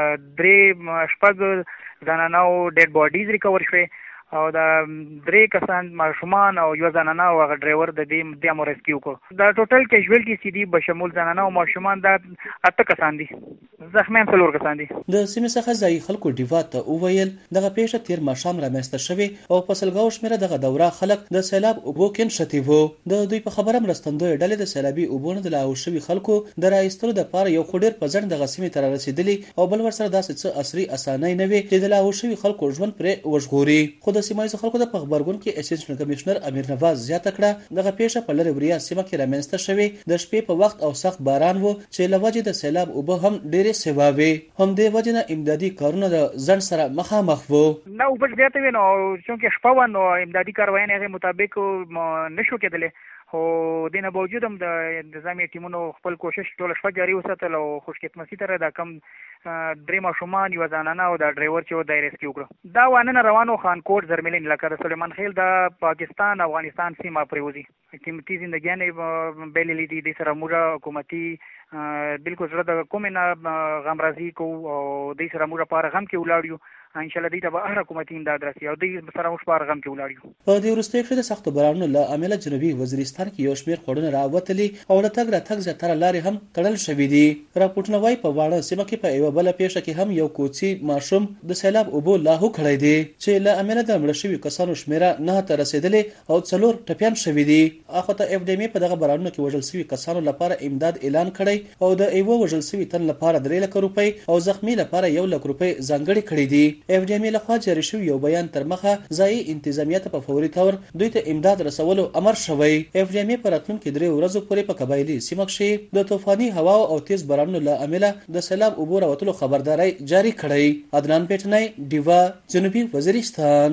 درې شپږ زنانه او ډیډ باډیز ریکور شوې او دا درې کسان ماشومان او یو زنانه او هغه ډرایور د دې د امو ریسکیو کو. دا ټوټل کیژوالټی سي دي بشمول زنانه او ماشومان دا اته کسان دي، زخمیان څلور کسان دي. د سیمې څخه ځایي خلکو ډیوا ته وویل دغه پیښه تیر ماښام رامنځته شوې او په سلګاو شمېره دغه دوره خلک د سیلاب اوبو کې نښتي وو. د دوی په خبره مرستندویه ډلې د سیلابي اوبو نه د لاهو شوي خلکو د راایستلو دپاره یو خو ډېر په ځنډ دغه سیمې ته رارسېدلي او بل ورسره داسې څه عصري اسانۍ نه وې چې د لاهو شوي خلکو ژوند پرې وژغوري. خو د سیمه ییزو خلکو د په غبرګون کې اسسټنټ کمشنر امیر نواز زیاته کړه دغه پیښه په لرې وریا سیمه کې رامنځته شوې د شپې په وخت او سخت باران و چې له وجې د سیلاب اوبه هم ډېرې سیوا وې. همدې وجې نه امدادي کارونه د ځنډ سره مخامخ وو. نه اوبه زیاتې وې نو چونکې شپه وه نو امدادي کاروایانې هغې مطابق نشو کېدلی خو دې نه باوجود هم د انتظامیه ټیمونو خپل کوشش ټوله شپه جاري وساتل او خوشقسمتي سره دا کم درې ماشومان یوه زنانه او دا ډرایور چې و دا یې ریسکیو کړه. دا وانه روانو خانکوټ زرملین لکه د سلیمان خیل د پاکستان افغانستان سیمه پرېوځي قیمتي زندګیانې بایللې دي. دې سره موږ حکومتي بالکل زړه د کومې نه غمرازي کوو او دې سره موږ په هر غم کې ولاړ یو. انشاءالله دوی ته به هر حکومتي امداد راسي او دوی سره موږ په هر غم کې ولاړ یو. په دې وروستیو کې د سختو بارانونو له امله جنوبي وزیرستان کې یو شمېر خوړونه راوتلي او له تګ راتګ زیاتره لارې هم تړل شوي دي. راپورټونه وایي په واڼه سیمه کې په یوه بله پیښه کې هم یو کوڅي ماشوم د سیلاب اوبو لاهو کړی دی چې له امله د مړه شوي کسانو شمېره نهه ته رسېدلې او څلور ټپیان شوي دي. اخواته اف ډي ام په دغه بارانونو کې وژل شوي کسانو لپاره امداد اعلان کړی او د یوه وژل شوي تن لپاره درې لکه روپۍ او زخمي لپاره یو لک روپۍ ځانګړې کړې دي. اف ډي ام لخوا جاری شوی یو بیان تر مخه ځایي انتظامیه ته په فوري تور دوی ته امداد رسولو امر شوی. اف ډي ام په راتلونکي درې ورځو پورې په قبایلي سیمه کې د طوفاني هوا او تیز بارانونو له امله د سیلاب اوبو راوتلو خبرداري جاری کړی. عدنان پیټنی، ډیوا، جنوبي وزیرستان.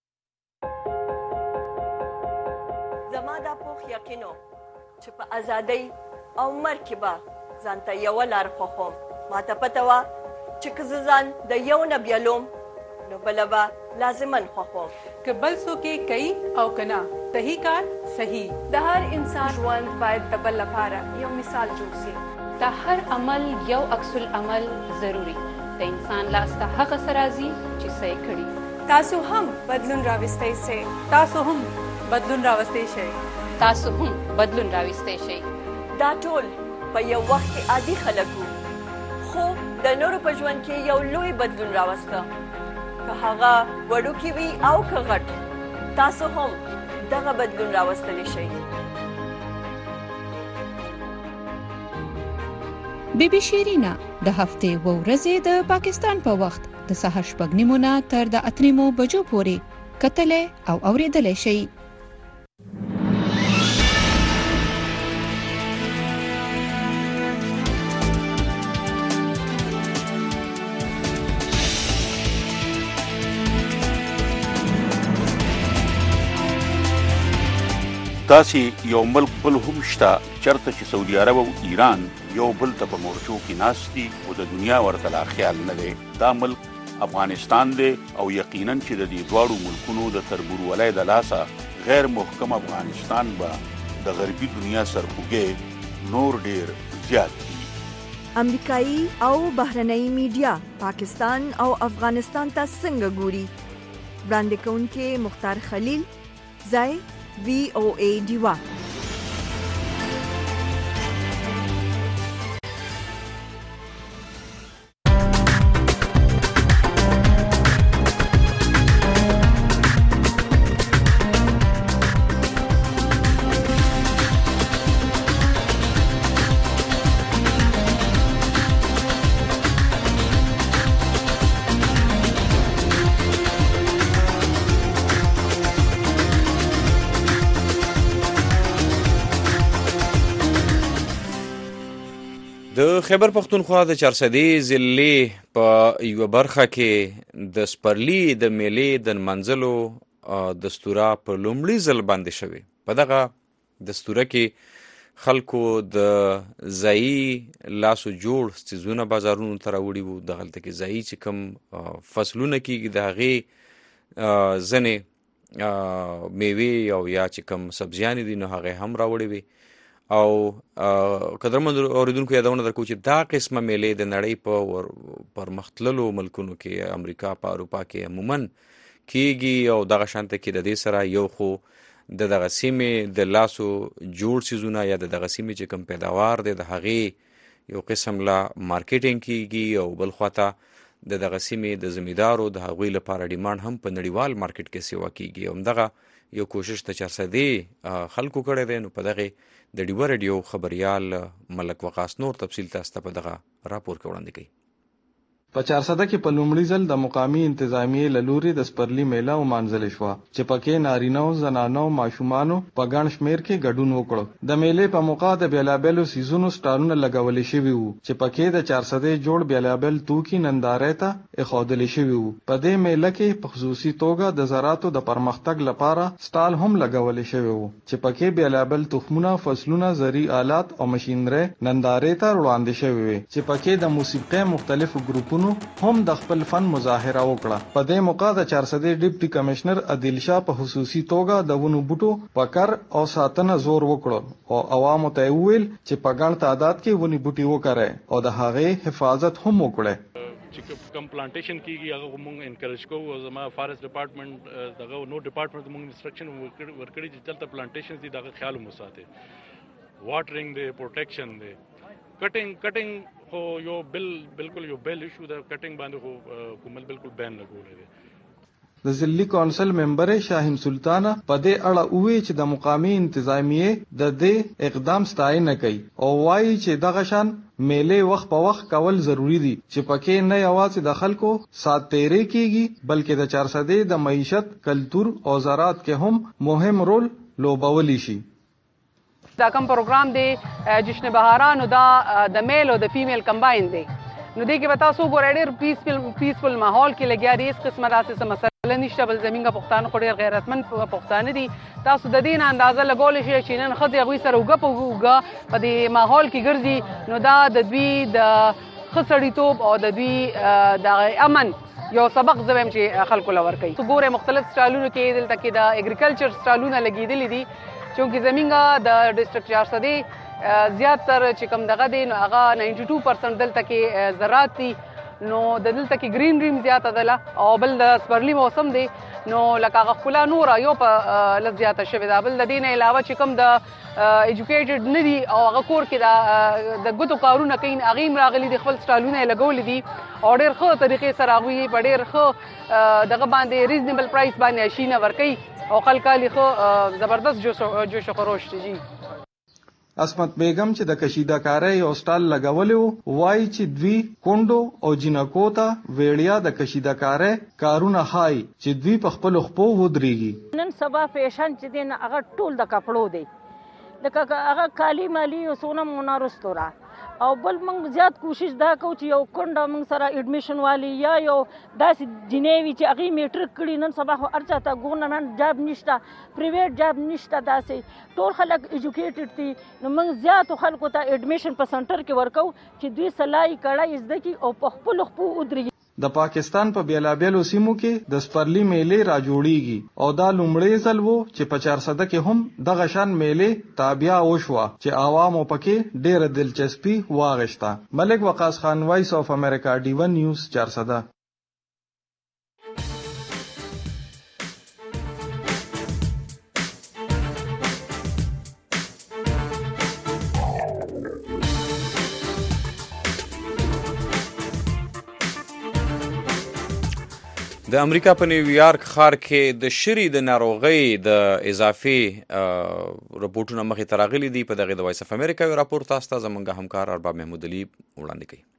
زما دا پوخ یقینو چې په ازادۍ او مرګ کې به ځان ته یوه لار خوښوم. ما ته پته وه چې که زه ځان د یو نه بیلوم نو بله به لازماً خوښوم. که بل څوک یې کوي او که نه صحیح کار صحیح. د هر انسان ژوند باید د بل لپاره یو مثال جوړ شي. د هر عمل یو عکس العمل ضروری. د انسان لاسته هغه څه راځي چې څه یې کړي. تاسو هم بدلون راوستی شئ. تاسو هم بدلون راوستی شئ. تاسو هم بدلون راوستی شئ. دا ټول په یو وخت کې عادي خلک وو، خو د نورو په ژوند کې یو لوی بدلون راوسته. که هغه وړوکی وي او که غټ، تاسو هم دغه بدلون راوستلی شئ. بی بی شیرینا د هفتې و ورځې د پاکستان په وخت د سهار شپږ نیمو نه تر د اته نیمو بجو پورې کتلې او اورېدلې شئ. داسې یو ملک بل هم شته چېرته چې سعودي عرب او ایران یو بل ته په مورچو کې ناست دي او د دنیا ورته لا خیال نه دی. دا ملک افغانستان دی او یقینا چې د دې دواړو ملکونو د تربورولۍ د لاسه غیر محکم افغانستان به د غربي دنیا سرخوږی نور ډیر زیات دي. امریکایي او بهرنۍ میډیا پاکستان او افغانستان ته څنګه ګوري؟ وړاندې کوونکي مختار خلیل، ځای وی او ای ډیوا. د خیبر پختونخوا د چارسدې ضلعې په یوه برخه کې د سپرلي د میلې د نمانځلو دستوره په لومړي ځل باندې شوې. په دغه دستوره کې خلکو د ځایي لاسو جوړ څیزونه بازارونو ته راوړي وو. دغلته کې ځایي چې کوم فصلونه کېږي د هغې ځینې میوې او یا چې کوم سبزیانې دي نو هغې هم راوړې وې. او قدرمن اوریدونکو یادونه درکو چې دا قسمه میلې د نړۍ په پرمختللو ملکونو کې امریکا په اروپا کې عموما کېږي او دغه شانته کې د دې سره یو خو د دغه سیمې د لاسو جوړ څیزونه یا د دغه سیمې چې کوم پیداوار دی د هغې یو قسم لا مارکیټینګ کېږي او بل خواته د دغه سیمې د زمیندارو د هغوی لپاره ډیمانډ هم په نړیوال مارکیټ کې سیوا کېږي. همدغه یو کوشش د چارسدې خلکو کړی دی. نو په دغه د ډیوا رادیو خبریال ملک وقاص نور تفصیل تاسو ته په دغه راپور کې وړاندې کوي. په چارسده کې په لومړي ځل د مقامي انتظامیې له لوري د سپرلي میله ومانځلې شوه چې پکې نارینه او زنانه او ماشومانو په ګڼ شمېر کې ګډون وکړو. د میلې په موقع د بېلابېلو څیزونو سټالونه لګولې شوي وو چې پکې د چارسدې جوړ بېلابېل توکي نندارې ته ایښودلې شوي وو. په دې میله کې په خصوصي توګه د زراعتو د پرمختګ لپاره سټال هم لګولې شوی وو چې پکې بېلابېل تخمونه، فصلونه، زرعي آلات او مشینرۍ نندارې ته وړاندې شوي وي چې پکې د موسیقۍ مختلفو ګروپونو هم د خپل فن مظاهره وکړه. په دې موقع د چارسدې ډیپټي کمشنر عادل شاه په خصوصي توګه د ونو بوټو پکر او ساتنه زور وکړ او عوامو ته ویل چې په ګڼ تعداد کې ونی بوټي وکړي او د هغې حفاظت هم وکړي. چې کوم پلانټیشن کیږي هغه موږ انکریج کوو او زما فارست ډپارټمنټ دغه نو ډپارټمنټ موږ انسټرکشن ورکړي چې دلته پلانټیشنز دي دغه خیال مو ساتي. واټرینګ دی، پروټیکشن دی، کټینګ کټینګ خو یو بل بالکل یو بل ایشو د کټینګ باندې خو حکومت بالکل بین لګولې دی. د ضلعي کونسل ممبر شاهین سلطانه په دې اړه وویل چې د مقامي انتظامیه د دې اقدام ستاینه کوي او وایي چې دغه شان میلې وخت په وخت کول ضروری دي چې پکې نه یوازې د خلکو سات تیرې کیږي بلکې د چارسدې د معیشت کلتور او زراعت کې هم مهم رول لوبولی شي. دا کوم پروګرام دی جشن بهاران او دا د میل او د فیمیل کمباین دی نو دې کې به تاسو ګورئ ډېر پیسفل پیسفل ماحول کې لګیا دی هېڅ قسمه داسې څه مسله نشته بل زمونږ پښتانه خو ډېر غیرتمند پښتانه دي تاسو د دې نه اندازه لګولی شئ چې نن ښځې هغوی سره اوږه په اوږه په دې ماحول کې ګرځي نو دا د دوی د ښه سړیتوب او د دوی د امن یو سبق زه وایم چې خلکو له ورکوي ګورئ مختلف سټالونو کې دلته کې د اګریکلچر سټالونه لګېدلي دي چونکې زمونږ د ډسټرکټ چارسدې زیاتر چې کوم دغه دی نو هغه ناینټي ټو پرسنټ دلته کې زراعت دي نو د دلته کې ګرینري هم زیاته ده او بل د سپرلي موسم دی نو لکه هغه ښکلا نوره یو په لږ زیاته شوې ده بل د دې نه علاوه چې کوم د ایجوکیټډ نه دي او هغه کور کې د ګوتو کارونه کوي هغې هم راغلي دي خپل سټالونه یې لګولي دي او ډېر ښه طریقې سره هغوی په ډېر ښه دغه باندې ریزنیبل پرایس باندې اشینه ورکوي او خلک یې ښه زبردست جوش و خروش دي. عصمت بیگم چې د کشیده‌کارۍ یو سټال لګولی و وایي چې دوی کونډو او جینکو ته ویړیا د کشیده‌کارۍ کارونه ښایي چې دوی په خپلو خپو ودرېږي. نن سبا فیشن چې دی نه هغه ټول د کپړو دی لکه هغه کالي مالي او څونه مو نه رستو را او بل موږ زیات کوشش دا کوو چې یو کونډه موږ سره ایډمیشن والی یا یو داسې جینۍ وي چې هغې میټرک کړي نن سبا خو هر چا ته ګورنمنټ جاب نشته پرایویټ جاب نشته داسې ټول خلک ایجوکیټډ دي نو موږ زیاتو خلکو ته ایډمیشن په سنټر کې ورکوو چې دوی سلای کړای زده کړي او په خپلو خپو ودرېږي. د پاکستان په بیلابیلو سیمو کې د سپرلي میلې را جوړیږي او دا لومړی ځل و چې په چارسده کې هم دغه شان میلې تابیا وشوه چې عوامو پکې ډېره دلچسپي واغشته. ملک وقاص خان وایس اف امریکا ډي ون نیوز چارسده. د امریکا په نیویارک ښار کې د شري د ناروغۍ د اضافي رپورټونه مخې ته راغلي دي. په دغې د وایس اف امریکا یو راپور تاسو ته زموږ همکار ارباب محمود علي وړاندې کوي.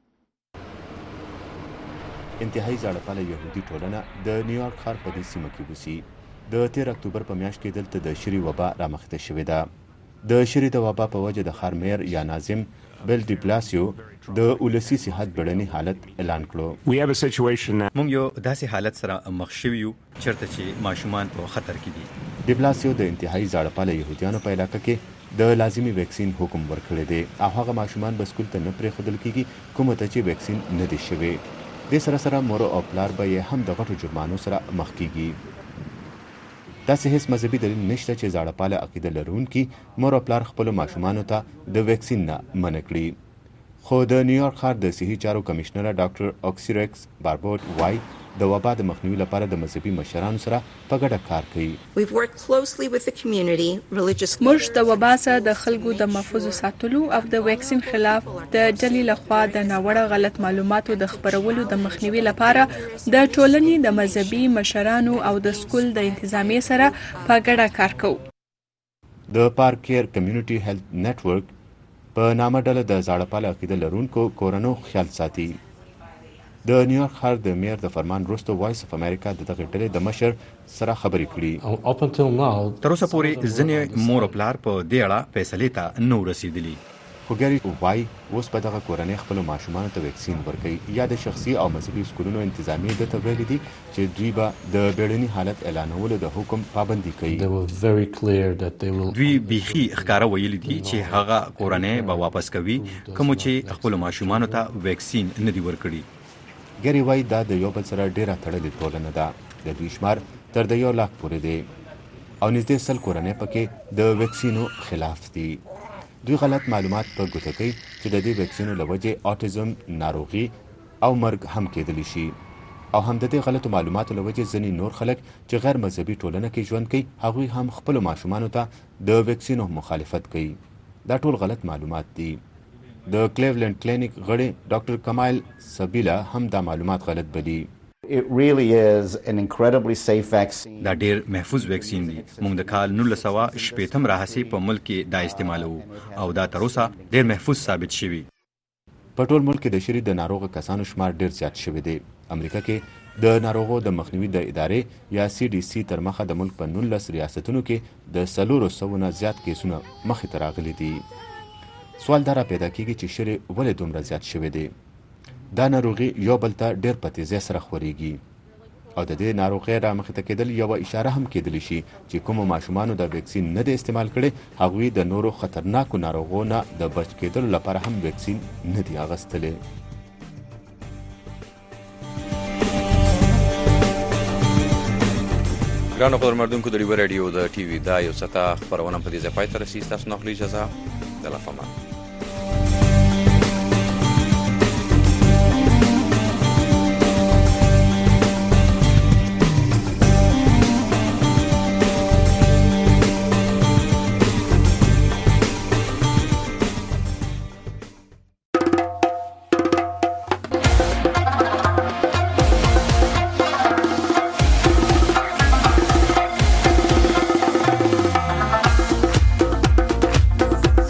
انتهایی زاړه یهودي ټولنه د نیویارک ښار په دې سیمه کې اوسي. د تیر اکتوبر په میاشت کې دلته د شري وبا رامخته شوې ده. د شري د وبا په وجه د ښار میر یا ناظم بل ډي پلاسیو د ولسی صحت بیړني حالت اعلان کړو. موږ یو داسې حالت سره مخ شوي یو چېرته چې ماشومان په خطر کې دي. ډي پلاسیو د انتهایی زاړه پاله یهودیانو په علاقه کې د لازمي ویکسین حکم ورکړی دی او هغه ماشومان به سکول ته نه پرېښودل کېږي کومو ته چې ویکسین نه دی شوی. دې سره سره مور او پلار به یې هم د غټو جرمانو سره مخ کېږي. داسې هیڅ مذهبي دلیل نشته چې زاړه پاله عقیده لرونکي مور او پلار خپلو ماشومانو ته د ویکسین نه منع کړي. خو د نیویارک ښار د صحي چارو کمشنره ډاکټر اوکسیریکس باربوت وایي د وبا د مخنیوي لپاره د مذهبي مشرانو سره په ګډه کار کوي. موږ د وبا سره د خلکو د محفوظ ساتلو او د ویکسین خلاف د ډلې لخوا د ناوړه غلط معلوماتو د خپرولو د مخنیوي لپاره د ټولنې د مذهبي مشرانو او د سکول د انتظامیې سره په ګډه کار کوو. د پارک کیر کمیونټي هیلث نتورک په نامه ډله د زاړه پاله عقیده لرونکو کورنو خیال ساتي. د نیویارک ښار د میر د فرمان وروسته وایس اف امریکا د دغې ډلې د مشر سره خبرې کړي. تر اوسه پورې ځینې مور او پلار په دې اړه فیصلې ته نه رسېدلي. خو ګری وایي اوس به دغه کورنۍ خپلو ماشومانو ته ویکسین ورکوي. یا د شخصي او مذهبي سکولونو انتظامیې ده ته ویلي دي چې دوی به د بیړني حالت اعلانولو د حکم پابندي کوي. دوی بیخي ښکاره ویلي دي چې هغه کورنۍ به واپس کوي کومو چې خپلو ماشومانو ته ویکسین نه دي ورکړي. ګری وایي دا د یو بل سره ډیره تړلې ټولنه ده. د دوی شمار تر د یو لاک پورې دی او نږدې سل کورنۍ پکې د ویکسینو خلاف دي. دوی غلط معلومات په ګوته کوي چې د دې ویکسینو له وجې اټیزم ناروغي او مرګ هم کېدلی شي او هم د دې غلطو معلوماتو له وجې ځینې نور خلک چې غیر مذهبي ټولنه کې ژوند کوي هغوی هم خپلو ماشومانو ته د ویکسینو مخالفت کوي. دا ټول غلط معلومات دي. د کلیولینډ کلینیک غړي ډاکټر کمایل سبیلا هم دا معلومات غلط بلي. It really is an incredibly safe vaccine. دا ډیر محفوظ ویکسین دی. موږ د کال نولس سوه شپېتم راهیسې په ملک کې دا استعمالوو او دا تر اوسه ډیر محفوظ ثابت شوی. په ټول ملک کې د شری د ناروغ کسانو شمار ډیر زیات شوی دی. امریکا کې د ناروغو د مخنیوي د ادارې یا سی ډي سی تر مخه د ملک په نولس ریاستونو کې د څلورو سوو نه زیات کیسونه مخې ته راغلي دي. سوال دا را پیدا کیږي چې شری ولې دومره زیات شوی دی. دا ناروغي یو بل ته ډېر په تیزۍ سره خورېږي او د دې ناروغۍ رامخې ته کېدل یوه اشاره هم کېدلی شي چې کومو ماشومانو د ویکسین نه دی استعمال کړی هغوی د نورو خطرناکو ناروغو نه د بچ کېدلو لپاره هم ویکسین نه دي اخیستلی. ګرانو قدرمنونکو د ډیوه راډیو د ټي وي دا یو ساعته خپرونه په دې ځای پای ته رسي. ستاسو نه اخلي اجازه. د الله په امان.